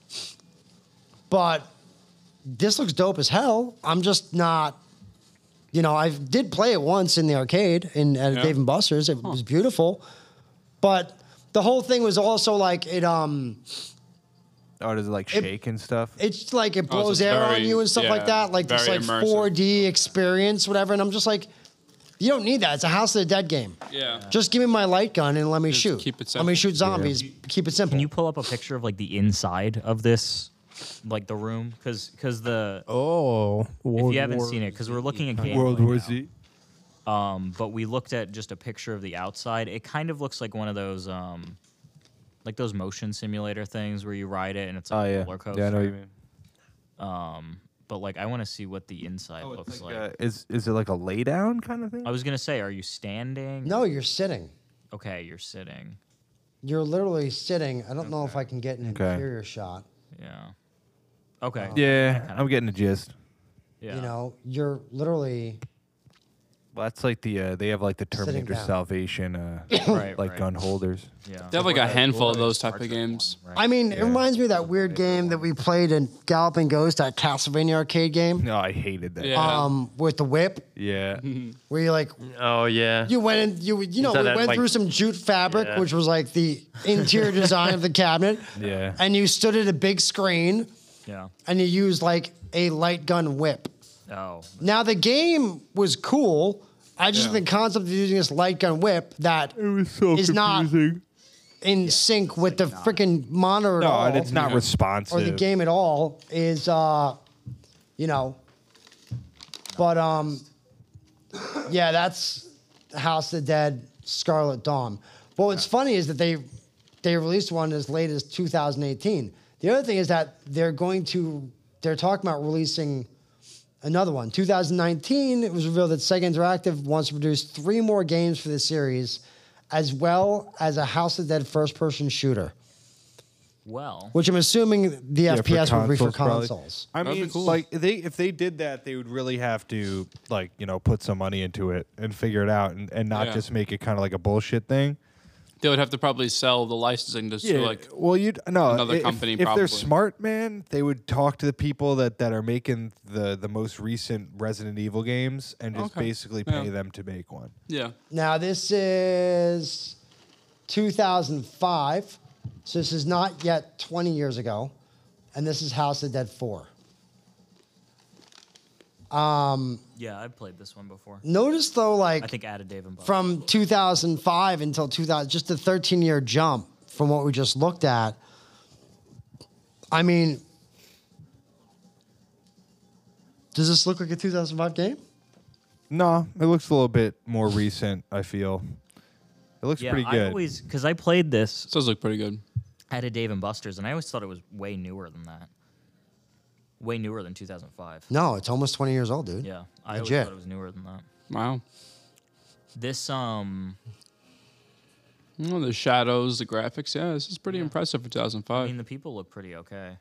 But this looks dope as hell. I'm just not, I did play it once in the arcade at Yeah. Dave & Buster's. It was beautiful. But the whole thing was also like Oh, does it like shake and stuff? it's like it Oh, so blows it's air on very- you and stuff yeah, like that. Like this very like immersive. 4D experience, whatever. And I'm just like, you don't need that. It's a House of the Dead game. Yeah. Just give me my light gun and let me Just shoot. keep it Let me simple. shoot zombies. Keep it simple. Can you pull up a picture of like the inside of this, like the room? Because the Oh, if you haven't seen it, because we're looking at gameplay World War now. Z. But we looked at just a picture of the outside. It kind of looks like one of those like those motion simulator things where you ride it and it's Oh like a yeah. roller coaster. Yeah, I know what you mean. But like I want to see what the inside looks like. Is it like a lay down kind of thing? I was gonna say, are you standing? No, you're sitting. Okay, you're sitting. You're literally sitting. I don't know if I can get an Okay. interior shot. Yeah. Okay. Yeah, I'm getting the gist. Yeah. You're literally. Well, that's like the they have like the Sitting Terminator down. Salvation Right, like right. gun holders. Yeah. They have like a handful of What are those type parts of that games. one, right? I mean, it reminds me of that weird game that we played in Galloping Ghost, that Castlevania arcade game. No, I hated that. Yeah. With the whip, Yeah. where you like Oh yeah. you went in, we saw that, went like- through some jute fabric, Yeah. which was like the interior design of the cabinet, Yeah. and you stood at a big screen Yeah. and you used like a light gun whip. Oh. Now the game was cool. I just Yeah. think the concept of using this light gun whip that It was so is not in sync with the freaking monitor at No, all, and it's not responsive. or the game at all is but yeah, that's House of the Dead Scarlet Dawn. But what's funny is that they released one as late as 2018. The other thing is that they're talking about releasing another one. 2019, it was revealed that Sega Interactive wants to produce 3 more games for the series, as well as a House of the Dead first-person shooter, Well. which I'm assuming the Yeah, for FPS would be for consoles, probably. consoles. I That'd be mean, cool. like if they did that, they would really have to put some money into it and figure it out, and not Yeah. just make it kind of like a bullshit thing. They would have to probably sell the licensing to like well, you'd no another if, company, If probably. they're smart, man, they would talk to the people that are making the most recent Resident Evil games and just Okay. basically Yeah. pay them to make one. yeah. Now, this is 2005, so this is not yet 20 years ago, and this is House of the Dead 4. Yeah, I've played this one before. Notice, though, like, I think added Dave and Buster's. from 2005 until 2000, just a 13-year jump from what we just looked at. I mean, does this look like a 2005 game? No, it looks a little bit more recent. I feel it looks Yeah, pretty I good. always because I played this It does look pretty good. at a Dave and Buster's, and I always thought it was way newer than that. Way newer than 2005. No, it's almost 20 years old, dude. Yeah, I always Legit. thought it was newer than that. Wow. This Oh, the shadows, the graphics. Yeah, this is pretty impressive for I 2005. mean, the people look pretty okay.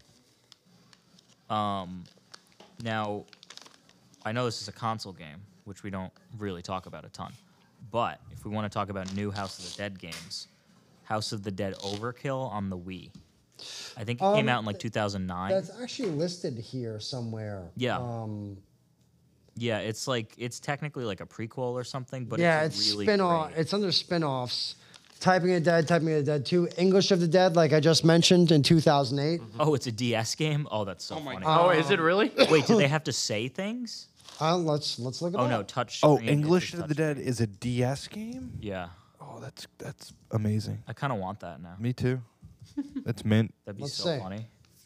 Now, I know this is a console game, which we don't really talk about a ton. But if we want to talk about new House of the Dead games, House of the Dead Overkill on the Wii. I think it came out in like 2009. That's actually listed here somewhere. Yeah. Yeah, it's technically like a prequel or something, but Yeah, it's it's really spin-off. great. It's under spin-offs. Typing of the Dead 2, English of the Dead, like I just mentioned in 2008. Oh, it's a DS game? Oh, that's so my funny. Oh, is it really? Wait, do they have to say things? Let's look at Oh that. no, touch Oh, screen. English It's of the touch Dead screen. is a DS game. Yeah. Oh, that's amazing. I kind of want that now. Me too. That's mint. That'd be Let's so see. funny.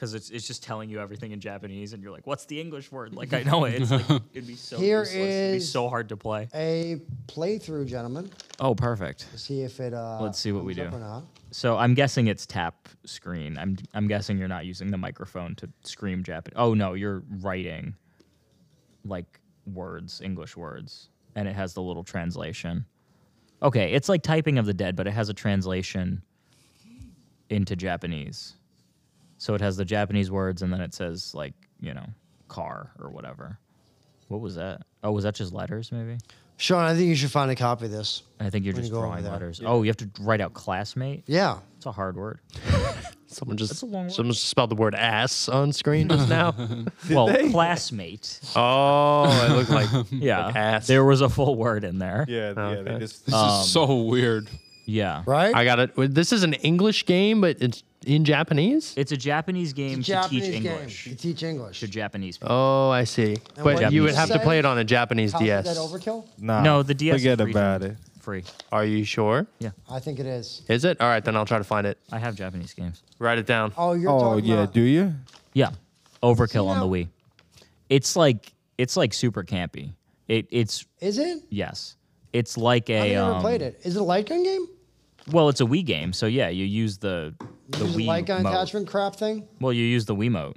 because it's just telling you everything in Japanese, and you're like, "What's the English word?" Like I know it. It's like it'd be so Here useless. It'd be is- so hard to play. A playthrough, gentlemen. Oh, perfect. To see if it. Let's see what we comes up do. Or not. So I'm guessing it's tap screen. I'm guessing you're not using the microphone to scream Japanese. Oh no, you're writing like words, English words, and it has the little translation. Okay, it's like Typing of the Dead, but it has a translation into Japanese. So it has the Japanese words, and then it says like, car or whatever. What was that? Oh, was that just letters maybe? Sean, I think you should find a copy of this. I think you're When you just go over drawing there. letters. Oh, you have to write out classmate? Yeah. It's a hard word. Someone just a long word. someone just spelled the word ass on screen just now. Well, classmate. Oh, it looked like Yeah, like ass. there was a full word in there. Yeah, yeah. They Okay. just This is so weird. Yeah, Right? I got it. This is an English game, but it's in Japanese. it's a Japanese game It's a Japanese to teach game. English To teach English. to Japanese people. Oh, I see. And But what you would you have to said- play it on a Japanese How DS. is that overkill? nah, No, the DS is Forget free about to- it. Free. Are you sure? I think it is. Is it? All right, then I'll try to find it. I have Japanese games. Write it down. Oh, you're Oh talking yeah, about. do you? Yeah, Overkill on now- the Wii. It's like super campy. It's Is it? yes. It's like I've a never played it. Is it a light gun game? well, it's a Wii game, so yeah, you use the Is it Wii a light gun mode. attachment crap thing? Well, you use the Wiimote,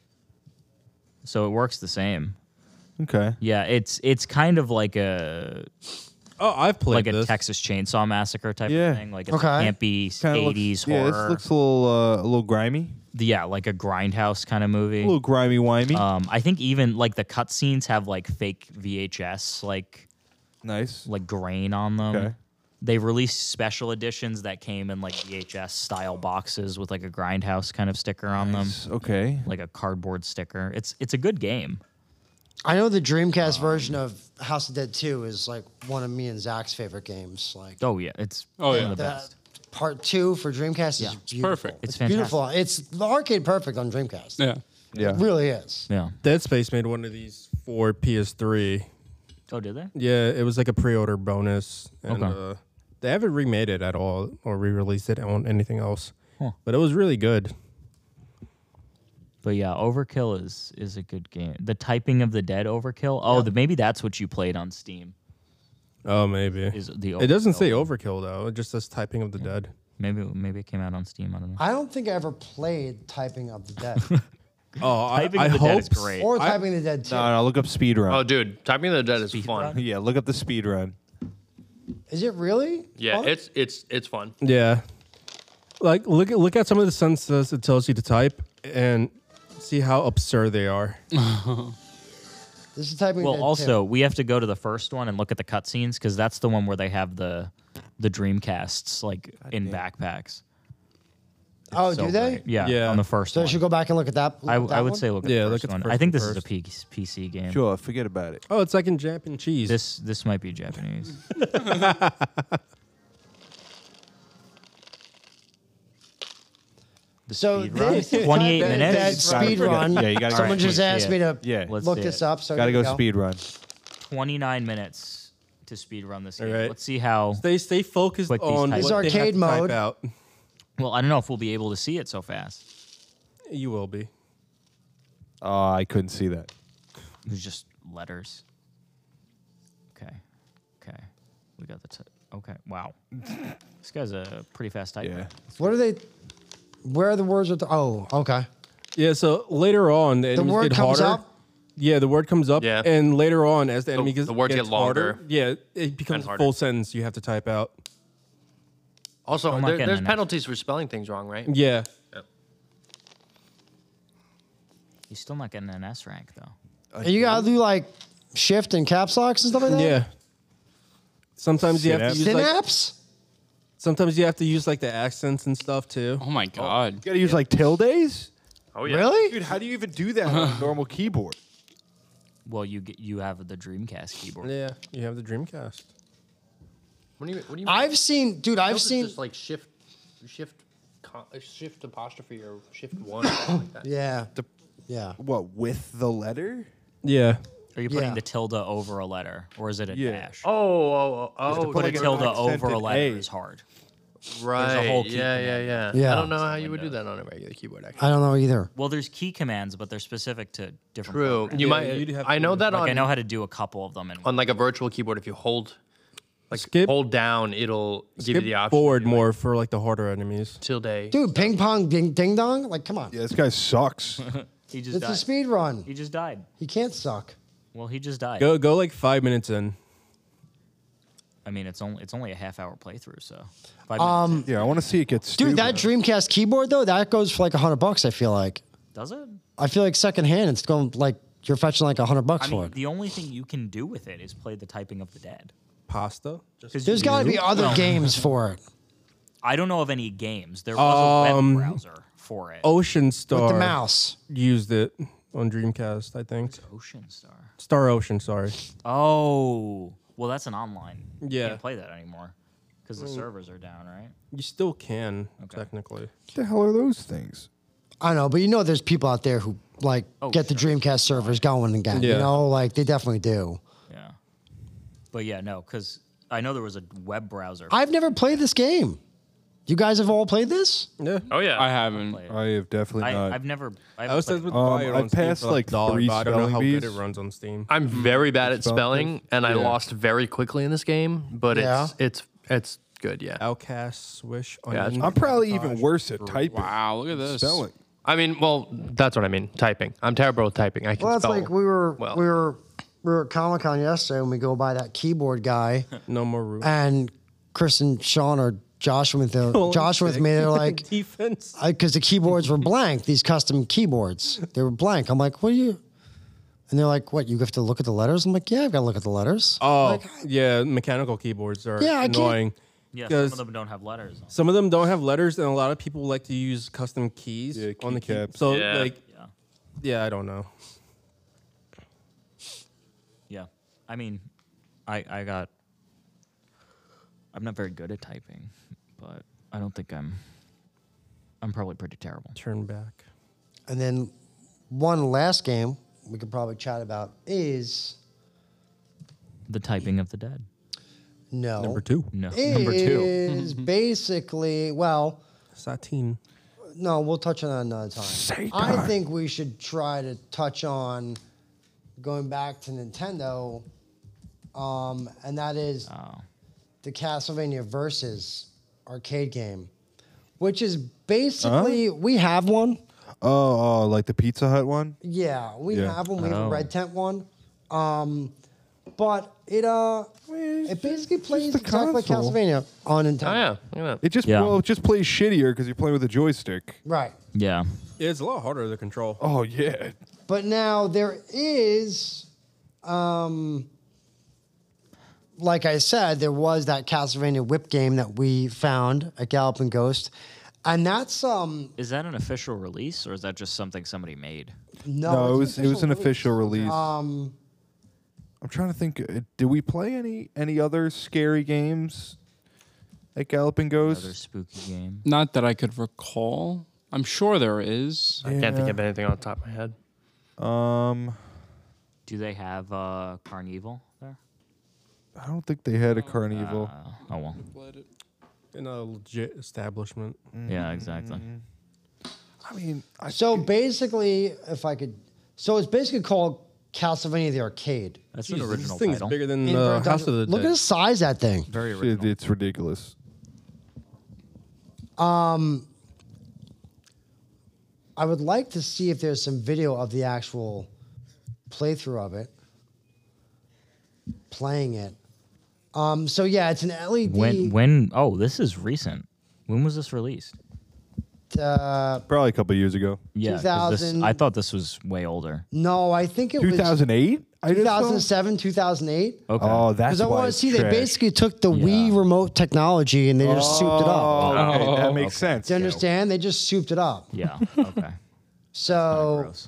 so it works the same. Okay. Yeah, it's kind of like a Oh, I've played like a this. Texas Chainsaw Massacre type Yeah. of thing. Like it's Okay. campy Kinda 80s looks, yeah, horror. this looks a little grimy, Yeah, like a grindhouse kind of movie. a little grimy wimey. I think even like the cutscenes have like fake VHS Nice. like grain on them. Okay. They released special editions that came in like VHS style boxes with like a grindhouse kind of sticker on them, Okay. like a cardboard sticker. It's a good game. I know the Dreamcast version of House of Dead 2 is like one of me and Zach's favorite games. Like Oh yeah, it's Oh, yeah. one of the the best. part 2 for Dreamcast is beautiful. perfect. It's beautiful. It's the arcade perfect on Dreamcast. Yeah. Yeah. It really is. Yeah. Dead Space made one of these for PS3. Oh, did they? Yeah, it was like a pre-order bonus. And, Okay. they haven't remade it at all or re-released it on anything else. Huh. But it was really good. But yeah, Overkill is a good game. The Typing of the Dead Overkill. Oh, maybe that's what you played on Steam. Oh, maybe. Is the It doesn't Overkill. say Overkill, though. It just says Typing of the Dead. Maybe it came out on Steam. I don't know. I don't think I ever played Typing of the Dead Oh, Typing I of the Dead hope is great. or Typing the Dead 2. No, look up speedrun. Oh, dude, Typing of the Dead is Speed fun. run? Yeah, look up the speedrun. Is it really? Yeah, Oh, it's fun. Yeah. Like, look at some of the sentences it tells you to type and see how absurd they are. This is Typing Well, of the Dead also we have to go to the first one and look at the cutscenes because that's the one where they have the Dreamcasts like in backpacks. 2. Oh, So do they? great. Yeah, Yeah. on the first So I one. should go back and look at that. I look at that would one? say look at Yeah, the look first at the one. first I think one this is a first. PC game. Sure, forget about it. Oh, it's like in Jap and cheese. This might be Japanese. The So speed run? this 28 Typing of the minutes? Dead speed run. Yeah, you gotta Someone go. just see asked it. me to Yeah. Let's look see this it. up. So Gotta here go we speedrun. 29 minutes to speed run this game. right. Let's see how. Stay focused Quick, these on types. what It's they have arcade to type mode. out. Well, I don't know if we'll be able to see it so fast. You will be. Oh, I couldn't see that. It was just letters. Okay. We got the. Okay. Wow. This guy's a pretty fast typer. Yeah. What are they? Where are the words? Oh, okay. Yeah, so later on, the The enemies word get comes harder. up. Yeah, the word comes up. Yeah. And later on, as the enemy the words gets get longer. harder, yeah, it becomes a harder. full sentence you have to type out. Also, I'm not getting there's an penalties for spelling things wrong, right? Yeah. He's still not getting an S rank though. And you gotta do like shift and caps locks and stuff like that. Yeah. Sometimes you have to Synapse. use like, Synapse. sometimes you have to use like the accents and stuff too. Oh my god. You gotta use like tildes? Oh yeah. Really? Dude, how do you even do that on a normal keyboard? Well, you have the Dreamcast keyboard. Yeah, you have the Dreamcast. What do you mean? I've seen, dude. I've It's seen. just like shift apostrophe or shift one or something like that. Yeah. Yeah. What, with the letter? Yeah. Are you putting Yeah. the tilde over a letter, or is it a Yeah. dash? Oh, to put like a an tilde accented over a letter A. is hard. Right. whole key Yeah. Yeah. I don't know how you would do that on a regular keyboard. Actually. I don't know either. Well, there's key commands, but they're specific to different. True. programs. You Yeah, might. you'd have I to- know that Like on I know how to do a couple of them. on like a virtual keyboard. If you hold, like Skip- hold down, it'll give you Skip the option. forward to do, like, more for like the harder enemies. tilde. Dude, ping pong ding dong? Like, come on. Yeah, this guy sucks. He just It's died. a speed run. He just died. He can't suck. Well, he just died. Go like 5 minutes in. I mean, it's only a half-hour playthrough, so 5 minutes. Yeah, I want to see it get stupid. Dude, that Dreamcast keyboard though, that goes for like $100. I feel like. Does it? I feel like secondhand, it's going like you're fetching like $100 I for mean, it. the only thing you can do with it is play the Typing of the Dead. Pasta. 'Cause There's you- got to be other Well, games for it. I don't know of any games. There was a web browser for it. Ocean Star With the mouse. used it on Dreamcast, I think. Ocean Star. Star Ocean, sorry. Oh, well, that's an online. You Yeah. can't play that anymore because the servers are down, right? You still can, technically. What the hell are those things? I know, but you know there's people out there who like Oh, get the sure. Dreamcast servers going again. You Yeah. know, like they definitely do. Yeah. But yeah, no, because I know there was a web browser. I've never played this game. You guys have all played this? Yeah. Oh yeah, I haven't. Played it. I have definitely not. I've never. I I was haven't with played it. buy it on I've Steam passed, for like, $1, 3 but I don't know how spelling good it bees. runs on Steam. I'm very bad at Spell spelling, and I Yeah. lost very quickly in this game. But Yeah. it's good. Yeah. Outcast, Swish, Yeah, Onion. I'm probably even worse at typing. Wow, look at this. Spelling. I mean, well, that's what I mean. Typing. I'm terrible at typing. I can Well, that's spell. like we were well. at Comic Con yesterday and we go by that keyboard guy No more room. and Chris and Sean or Josh with me. They're like, defense. because the keyboards were blank. These custom keyboards, they were blank. I'm like, what are you? And they're like, what? You have to look at the letters? I'm like, yeah, I've got to look at the letters. Oh, Like, yeah, mechanical keyboards are Yeah, I can't- annoying. Yeah, some because of them don't have letters. On. Some of them don't have letters, and a lot of people like to use custom keys Yeah, on the keycaps. key. So, Yeah. like, Yeah. yeah, I don't know. Yeah. I mean, I'm not very good at typing, but I don't think I'm probably pretty terrible. Turn back. And then one last game we could probably chat about is The Typing of the Dead. no. Number 2. No. Number 2. Is basically, well, Satine. no, we'll touch on that another time. I think we should try to touch on going back to Nintendo, and that is Oh. the Castlevania Versus arcade game, which is basically we have one. Oh, like the Pizza Hut one? Yeah, we Yeah. have one. We have a Oh. Red Tent one. But it basically plays a exactly like console. Castlevania on Nintendo. Oh yeah. Look at that. It just Yeah. well, it just plays shittier because you're playing with a joystick. Right. Yeah. Yeah, it's a lot harder to control. Oh yeah. But now there is, like I said, there was that Castlevania whip game that we found at Galloping Ghost, and that's Is that an official release or is that just something somebody made? No, it's it was an official release. Um, I'm trying to think. Did we play any other scary games at Galloping Another Ghost? spooky game. Not that I could recall. I'm sure there is. I can't think of anything on the top of my head. Do they have Carnival there? I don't think they had a Carnival. Oh well. In a legit establishment. Yeah, exactly. I mean, so basically, if I could, so it's basically called Castlevania the Arcade. That's Jeez, an original this thing's title. bigger than Inverted House of the Dungeon. Look Dead. at the size of that thing. Very original. it's ridiculous. I would like to see if there's some video of the actual playthrough of it, playing it. So yeah, it's an LED. When? Oh, this is recent. When was this released? Probably a couple years ago. Yeah, 'cause 2000 I thought this was way older. No, I think it was 2008. 2007, 2008. Okay. Oh, that's Because I why want to it's see they trash. basically took the Wii Yeah. remote technology and they just souped it up. Oh, okay, that makes sense. Do you understand? They just souped it up. Yeah. Okay. So, Gross.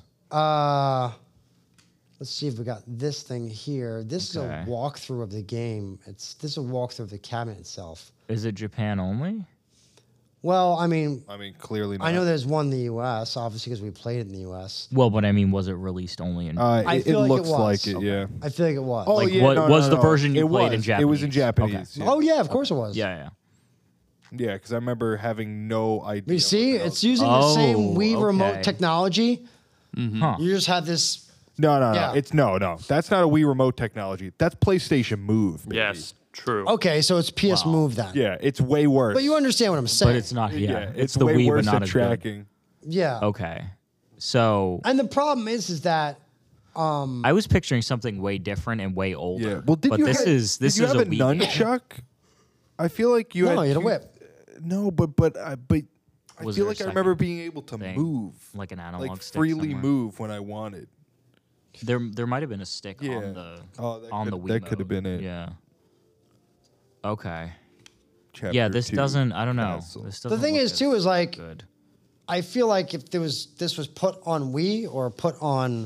let's see if we got this thing here. This Okay. is a walkthrough of the game. This is a walkthrough of the cabinet itself. Is it Japan only? Well, I mean, I mean, clearly not. I know there's one in the U.S. obviously because we played it in the U.S. Well, but I mean, was it released only in? I It feel like it looks was. like it, Okay. yeah. I feel like it was. Oh, Like, yeah, what no, was no, the no. version you It played in was. Japanese? It was in Japanese. Okay. yeah. Oh yeah, of course it was. Yeah, yeah. Yeah, because I remember having no idea. You see, what the it's hell- using the same Oh, Wii okay. remote technology. Huh. You just have this. No. Yeah. It's no. That's not a Wii remote technology. That's PlayStation Move. Baby. Yes, true. Okay, so it's PS Move then. Yeah, it's way worse. But you understand what I'm saying. But it's not. Yeah, it's the way Wii, worse but not at as good. tracking. Yeah. Okay, so And the problem is that I was picturing something way different and way older. Yeah. Well, did but you this have, is did you a have a Wii game. nunchuck? I feel like you no, had you had a two- whip. No, but I Was feel there a like I remember second being able to thing? move, like an analog like stick freely somewhere? move when I wanted. There might have been a stick Yeah. on the Oh, on the that Wii. could have been it. Yeah. Okay. Chapter Yeah, this 2, doesn't. I don't know. Castle. This The doesn't thing look is as too is like good. I feel like if this was put on Wii or put on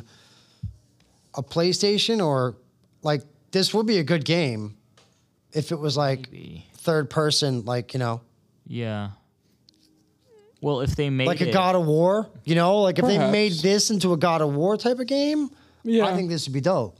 a PlayStation or like this would be a good game if it was like Maybe. third person, like Yeah. Well, if they made like a it, God of War, like if they Perhaps. made this into a God of War type of game, Yeah. I think this would be dope.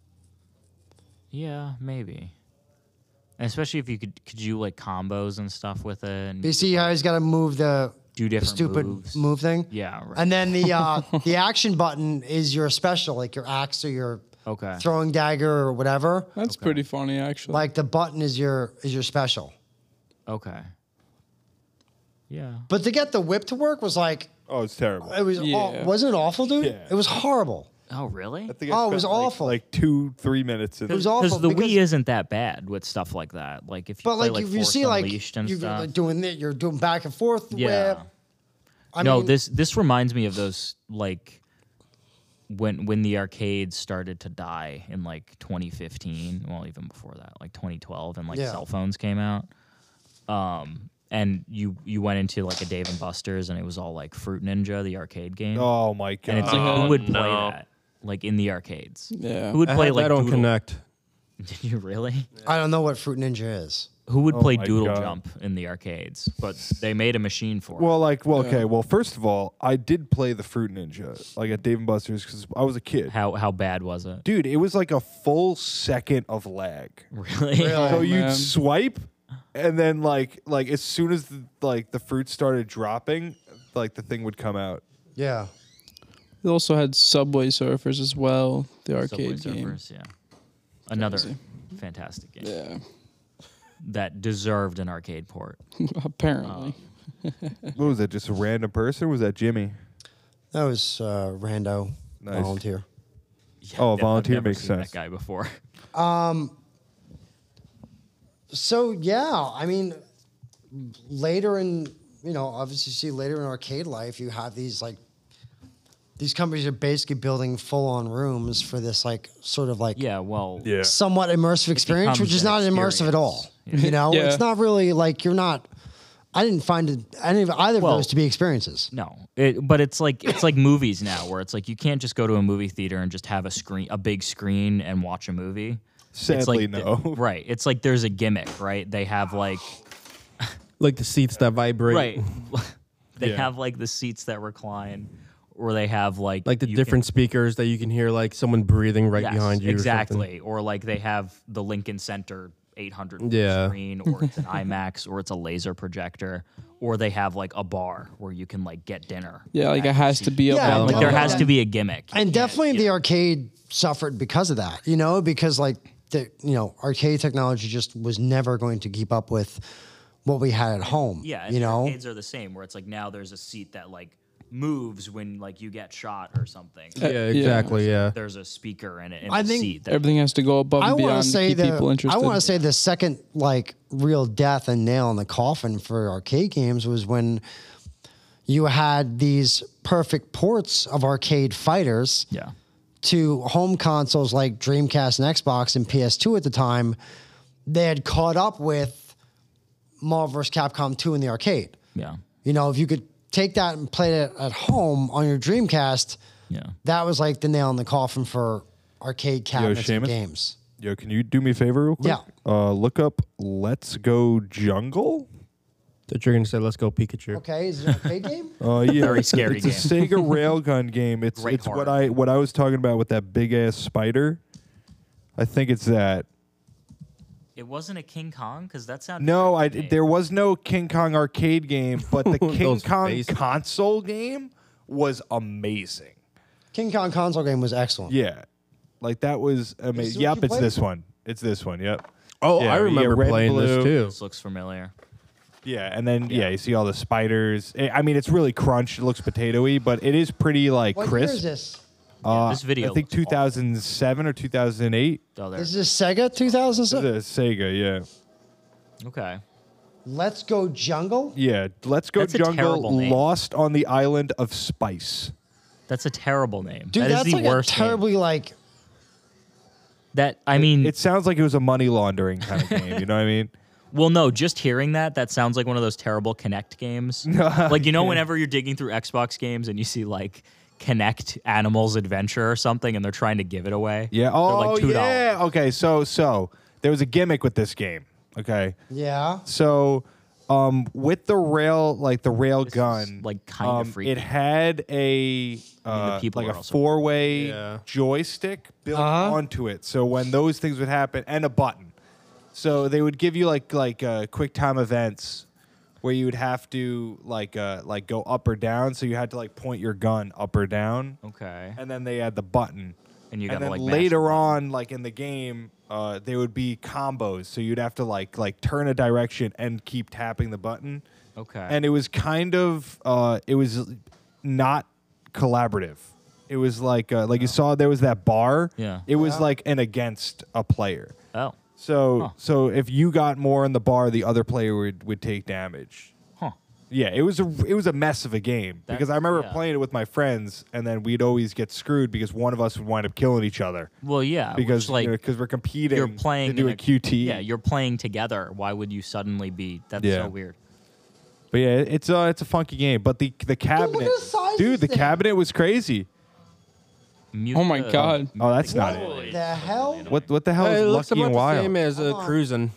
yeah, maybe. And especially if you could you like combos and stuff with it and You see how he's got to move the do different stupid moves. move thing? Yeah. Right. And then the action button is your special, like your axe or your okay. throwing dagger or whatever. That's pretty funny, actually. Like the button is your special. Okay. Yeah. But to get the whip to work was like Oh, it's terrible. it was Yeah. wasn't it awful, dude? Yeah. It was horrible. Oh, really? I think I Oh, it was spent, like- awful. Like 2-3 minutes. In It was it. awful Because the because- Wii isn't that bad with stuff like that. Like if you But play like like if you Force see like Unleashed and you're stuff. like doing it, you're doing back and forth the Yeah. whip. I no, mean, this reminds me of those like when the arcades started to die in like 2015. Well, even before that, like 2012, and like Yeah. cell phones came out. And you went into like a Dave and Buster's, and it was all like Fruit Ninja, the arcade game. Oh my god! and it's like who Oh, would play no. that like in the arcades? Yeah. Who would play like I don't Doodle? connect. Did you really? I don't know what Fruit Ninja is. Who would Oh play my Doodle God. Jump in the arcades? But they made a machine for it. okay. Well, first of all, I did play the Fruit Ninja like at Dave and Buster's because I was a kid. How bad was it? Dude, it was like a full second of lag. Really? So you'd man. swipe, and then like as soon as the fruit started dropping, like the thing would come out. Yeah. They also had Subway Surfers as well, the Subway arcade game. Surfers, yeah. Another Crazy. fantastic game Yeah. that deserved an arcade port. Apparently. What was that? Just a random person? Or was that Jimmy? That was rando Nice. volunteer. Oh, a I've volunteer never makes seen sense. That guy before. So yeah, I mean, later in obviously see later in arcade life, you have these companies are basically building full on rooms for this like sort of like Yeah, well, Yeah. somewhat immersive experience, becomes which is an not immersive at all. experience. You know, Yeah. it's not really like you're not. I didn't find either of Well- those to be experiences. No, but it's like movies now, where it's like you can't just go to a movie theater and just have a big screen, and watch a movie. It's Sadly, like no. Right. It's like there's a gimmick, right? They have like Like the seats that vibrate. right. They Yeah. have like the seats that recline, or they have like Like the you different speakers that you can hear, like someone breathing right Yes, behind you. exactly. Or like they have the Lincoln Center 800 Yeah. screen, or it's an IMAX, or it's a laser projector, or they have like a bar where you can like get dinner. Yeah, like it has to be Yeah, above Like there Yeah. has to be a gimmick. And You can't- definitely you the know, arcade suffered because of that, because like the arcade technology just was never going to keep up with what we had at home. yeah, and arcades are the same, where it's like now there's a seat that like moves when like you get shot or something. Yeah, exactly. Yeah. There's a speaker in it in I the think seat. That, Everything has to go above I and want beyond to to say keep people interested. I want to say the second like real death and nail in the coffin for arcade games was when you had these perfect ports of arcade fighters yeah. to home consoles like Dreamcast and Xbox and PS2 at the time. They had caught up with Marvel vs. Capcom 2 in the arcade. Yeah. If you could take that and play it at home on your Dreamcast, Yeah. that was like the nail in the coffin for arcade cabinets and Seamus? games. Yo, can you do me a favor real quick? Yeah. Look up Let's Go Jungle. That you're gonna say, "Let's go Pikachu." Okay, is it an arcade game? Yeah, Very scary it's a Sega railgun game. It's Great it's what horror. I was talking about with that big ass spider. I think it's that. It wasn't a King Kong because that sounded. No, right to me. there was no King Kong arcade game, but the King Those Kong faces. console game was amazing. King Kong console game was excellent. Yeah, like that was This amazing. is what Yep, you it's played? this one. It's this one. Yep. Oh, Yeah, I remember red, playing blue. this too. This looks familiar. Yeah, and then you see all the spiders. I mean, it's really crunched. It looks potatoy, but it is pretty like What year is crisp. this? Yeah, this video I think looks awful. 2007 or 2008. Oh, there. This is Sega 2007. This is Sega, yeah. Okay. Let's Go Jungle. Yeah, Let's Go That's a terrible Jungle, name. Lost on the Island of Spice. That's a terrible name. Dude, that is that's the like worst a name. terribly like. That I mean, It sounds like it was a money laundering kind of game. You know what I mean? well, no, just hearing that sounds like one of those terrible Connect games. Like whenever you're digging through Xbox games and you see like Connect Animals Adventure or something, and they're trying to give it away. Yeah. They're Oh, like $2. yeah. Okay. So there was a gimmick with this game. Okay. Yeah. So, with the rail, like the rail This is, gun, like, kinda freaky. it had a people like are a also- 4-way Yeah. joystick built Uh-huh. onto it. So when those things would happen, and a button, so they would give you like quick time events where you would have to like go up or down. So you had to like point your gun up or down, Okay. and then they had the button. And you And gotta then like mash later the button. on, like in the game, they would be combos. So you'd have to like turn a direction and keep tapping the button. Okay. And it was kind of it was not collaborative. It was like you saw there was that bar. Yeah. It was like an against a player. oh. So Huh. if you got more in the bar, the other player would take damage. Huh. Yeah, it was a mess of a game because I remember yeah. playing it with my friends, and then we'd always get screwed because one of us would wind up killing each other Well, yeah. because which, like we're competing. you're playing to do in a QT. Yeah, you're playing together. Why would you suddenly be? That's Yeah. so weird. But yeah, it's a funky game. But the cabinet, the size dude, of the this. cabinet was crazy. Mute Oh my the- God. Oh, that's not What it. the hell? What the hell It is looks Lucky about and the Wild? same as Come on. Cruising.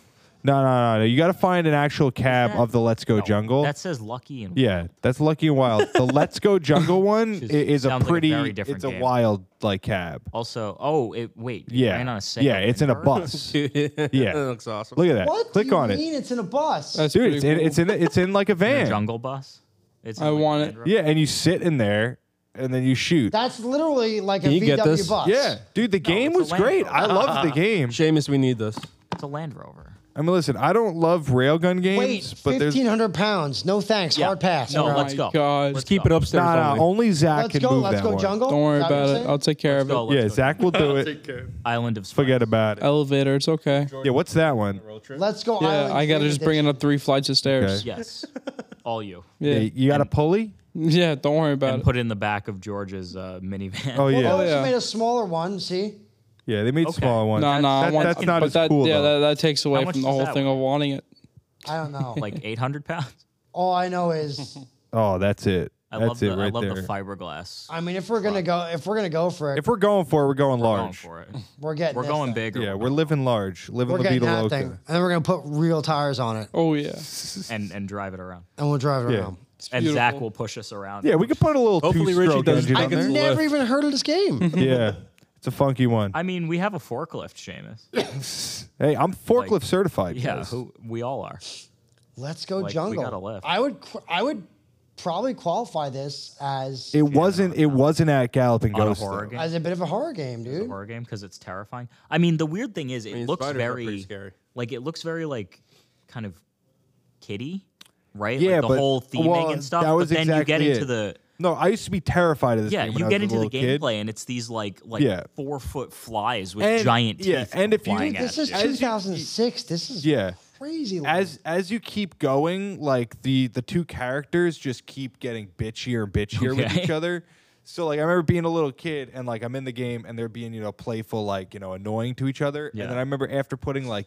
No. You got to find an actual cab of the Let's Go No, Jungle. That says Lucky and Yeah, that's Lucky and Wild. The Let's Go Jungle one is a sounds like a pretty. very different It's a game. wild like cab. Also, wait. it Yeah, ran on a Sega yeah, it's in a Windbird? bus. That Yeah, looks awesome. look at that. What Click do you on it, mean it's in a bus? That's dude. pretty It's cool. in like a In a van. jungle bus. It's in, I like, want Land it. Rover? Yeah, and you sit in there, and then you shoot. That's literally like Can a you get VW this? bus. Yeah, dude, the game it's a was Land great. Rover. I loved the game. Seamus, we need this. It's a Land Rover. I mean, listen, I don't love railgun games, Wait, but there's 1,500 pounds. No thanks. Yeah. Hard pass. No, All right. let's go. God. Let's Keep go. it upstairs. only. only Zach Let's can go. move Let's that go one. jungle. Don't worry Is that what about you're it. saying? I'll take care Let's of go. it. Yeah, Let's go. Zach will do it. Island of Spice. Forget about it. Elevator, it's okay. Yeah, what's that one? Let's go. Yeah, Island I gotta Free just bring it Edition. up 3 flights of stairs. Okay. Yes. All you. Yeah, Yeah, you got a pulley? yeah. Don't worry about And it. put it in the back of George's minivan. Oh Well, yeah, they also yeah. made a smaller one. See, yeah. They made Okay. smaller ones. No, I That- want. that's not but as that, cool Yeah, though. that takes away much from the does whole that thing weigh? of wanting it. I don't know. Like 800 pounds. All I know is, Oh, that's it. I That's love it the right I love there. the fiberglass. I mean, if we're gonna go for it, If we're going for it, we're going We're going large. for it. we're getting. We're this going thing. big. or Yeah, we're living large. Living We're La getting Vida that Loca. thing, and then we're gonna put real tires on it, Oh yeah. and drive it around. and we'll drive it Yeah. around. And beautiful. Zach will push us around. Yeah, we could put a little Hopefully Richie two-stroke does engine I on can I've there. never even heard of this game. Yeah, it's a funky one. I mean, we have a forklift, Seamus. Hey, I'm forklift Like, certified. Yeah, guys. we all are. Let's go Like, we jungle. gotta lift. I would probably qualify this as It wasn't at Galloping On a Ghost. horror though. game. as a bit of a horror game, The dude. horror game because it's terrifying. I mean, the weird thing is, it looks spiders are pretty very scary. like it looks very like kind of kiddie, right? Yeah, like the but- whole theming well, and stuff. that was but then you get exactly into it. the No, I used to be terrified of this yeah, game. when you I get was a into the little kid. gameplay and it's these like Yeah. 4-foot flies with And- giant teeth. yeah, and if you- flying Dude, at This is you. 2006. This is Yeah. crazy. As you keep going, like the two characters just keep getting bitchier and bitchier with Okay. each other. So like I remember being a little kid and like I'm in the game and they're being playful, like annoying to each other. Yeah. And then I remember after putting like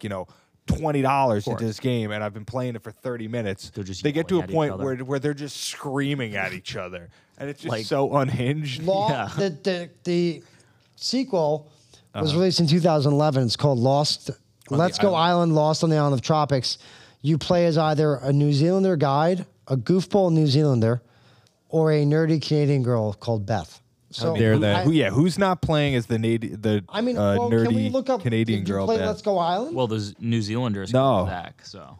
$20 into this game and I've been playing it for 30 minutes, They're just they get to a yelling at each point other. where they're just screaming at each other and it's just Like- so unhinged. Yeah. The sequel Uh-huh. was released in 2011. It's called Lost. Let's Go Island, Lost on the Island of Tropics. You play as either a New Zealander guide, a goofball New Zealander, or a nerdy Canadian girl called Beth. So dare they. Who's not playing as the I mean, well, nerdy can we look up Canadian did you girl? play Beth? Let's Go Island? Well, those New Zealanders No. come back, so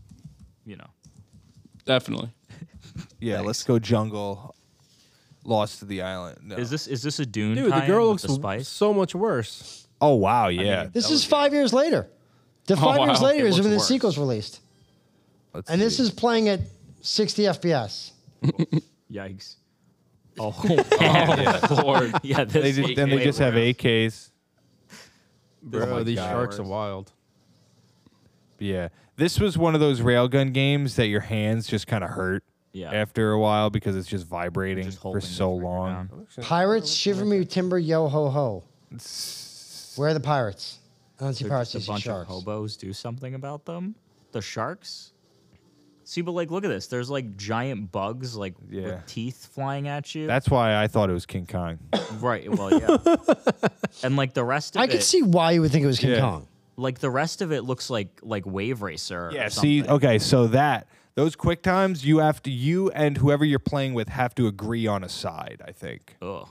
Definitely. Yeah, Let's Go Jungle. Lost to the Island. No. Is this a Dune? Dude, the tie-in girl with looks the spice. so much worse. Oh wow, yeah. mean, This that is was 5 years later. The 5 years wow. later It is when the looks worse. sequel's released. Let's And this see. is playing at 60 FPS. Yikes! Oh, Lord. yeah. They This then they just have AKs. Bro, these God. sharks are wild. Yeah, this was one of those railgun games that your hands just kind of hurt Yeah. after a while because it's just vibrating Just for holding the so trigger long. down. Pirates, shiver me timber, yo ho ho. Where are the pirates? I don't see So pirates, just I a see bunch sharks. of hobos do something about them. The sharks. See, but like, look at this. There's like giant bugs, like Yeah. with teeth flying at you. That's why I thought it was King Kong. right. Well, yeah. And like the rest of I it, could see why you would think it was King Yeah. Kong. like the rest of it looks like Wave Racer. Yeah. Or See, something. okay, so those quick times you and whoever you're playing with have to agree on a side. I think. Ugh.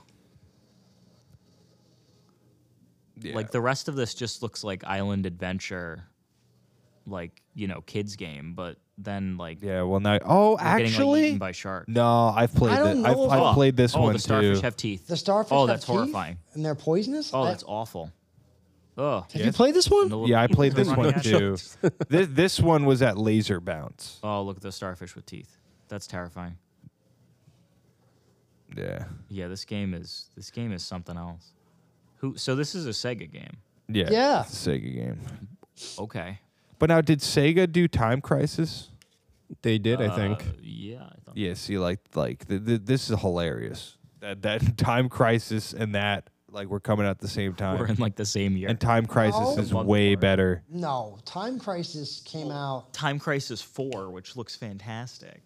Yeah. Like the rest of this just looks like Island Adventure, like kids game. But then like Yeah. Well, now. Oh, you're getting, like, actually. eaten by sharks. No, I've played I don't this. know if- I've played this oh, one the starfish too. have teeth. The starfish Oh, have that's teeth, horrifying. And they're poisonous? Oh, that's awful. Ugh. Have you played this one? The Yeah, I little played teeth this running one at you. too. This one was at Laser Bounce. Oh, look at the starfish with teeth. That's terrifying. Yeah. Yeah, this game is something else. So this is a Sega game. Yeah. Yeah. It's a Sega game. Okay. But now, did Sega do Time Crisis? They did, I think. Yeah, I thought. Yeah. See, this is hilarious. That Time Crisis and that we're coming out at the same time. We're in like the same year. And Time Crisis No. is way better. No. Time Crisis came out. Time Crisis 4, which looks fantastic.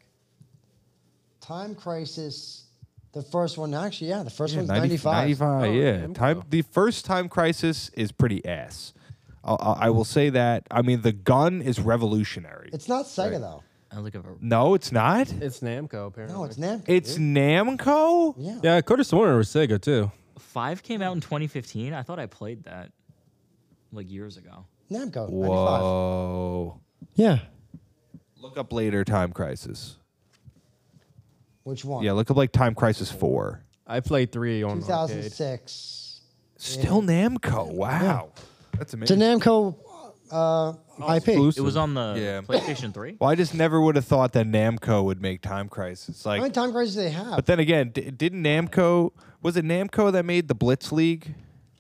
Time Crisis, the first one, actually, yeah, the first Yeah, one's 95. 95, yeah. The first Time Crisis is pretty ass. I will say that. I mean, the gun is revolutionary. It's not Sega, though. I look at No, it's not. It's Namco, apparently. No, it's Namco. It's dude. Namco. Yeah. Yeah, I could have sworn it was Sega, too. 5 came out in 2015. I thought I played that like years ago. Namco. 95. Whoa. Yeah. Look up later Time Crisis. Which one? Yeah, look up Time Crisis 4. I played 3 on arcade. 2006. Still Namco. Wow. That's It's a amazing. Namco IP. It was on the Yeah. PlayStation 3. Well, I just never would have thought that Namco would make Time Crisis. How many Time Crisis do they have? But then again, didn't Namco? Was it Namco that made the Blitz League?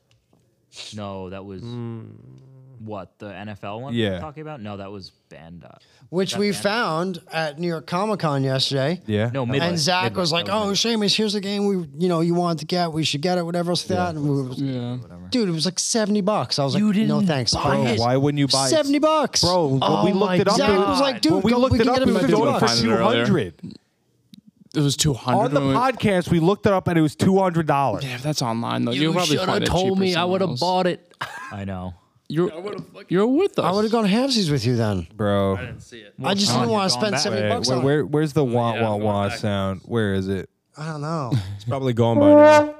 No, that was what, the NFL one Yeah. you're talking about? No, that was Bandai. Which we found at New York Comic Con yesterday. Yeah. No, Midway. And Zach Midway. was like, That was "Oh, Seamus, here's the game you wanted to get. We should get it. Whatever else that." And we were, Yeah. dude, it was like $70. I was like, You "No didn't thanks, buy bro." it? Why wouldn't you buy it? $70, Bro, when Oh we looked my it up, Zach it was like, "Dude, when we go, looked we it can up, get it it was for $50. going for Find it earlier. 200. It was 200 On the when we- podcast, we looked it up and it was $200. Yeah, if that's online though. You You'll probably should find have it told cheaper me. I would somewhere have else. bought it. I know. You're with us. I would have gone halvesies with you then. Bro. I just Sean, didn't want to you're going spend back. $70 on it. Where's the wah sound? Where is it? I don't know. It's probably gone by now.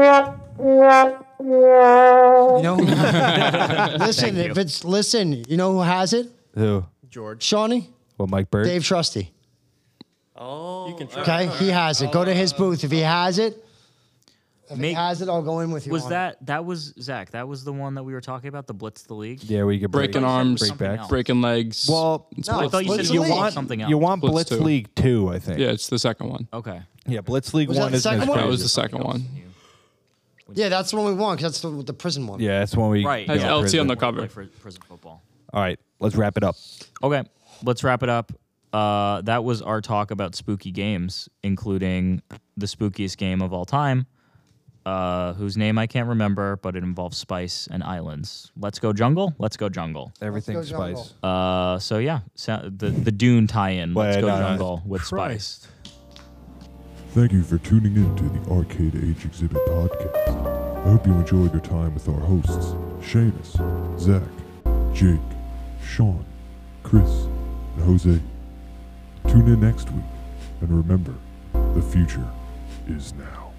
You know, listen. you. If it's you know who has it? Who? Shawnee, Well, Mike Bird? Dave Trusty. You can try. Okay, he has it. Go to his booth. If he has it, if he Make- has it, I'll go in with you. Was on it. that was Zach? That was the one that we were talking about, the Blitz the League. Yeah, where you could breaking break, arms, break Something back. else. breaking legs. Well, No, I thought you Blitz said you League. want something else. you want Blitz Blitz 2. League 2, I think. yeah, it's the second one. Okay. Yeah, Blitz League Was that 1 the is second one? That was crazy. the second one. Yeah, that's the one we want because that's the prison one. Yeah, that's when we Right. Has yeah, LT prison. on the cover. Like for prison football. All right, let's wrap it up. Okay, let's wrap it up. That was our talk about spooky games, including the spookiest game of all time, whose name I can't remember, but it involves spice and islands. Let's go jungle. Let's go jungle. Everything jungle. spice. So yeah, the Dune tie-in. Let's go Wait, jungle with spice. Thank you for tuning in to the Arcade Age Exhibit podcast. I hope you enjoyed your time with our hosts, Seamus, Zach, Jake, Sean, Chris, and Jose. Tune in next week, and remember, the future is now.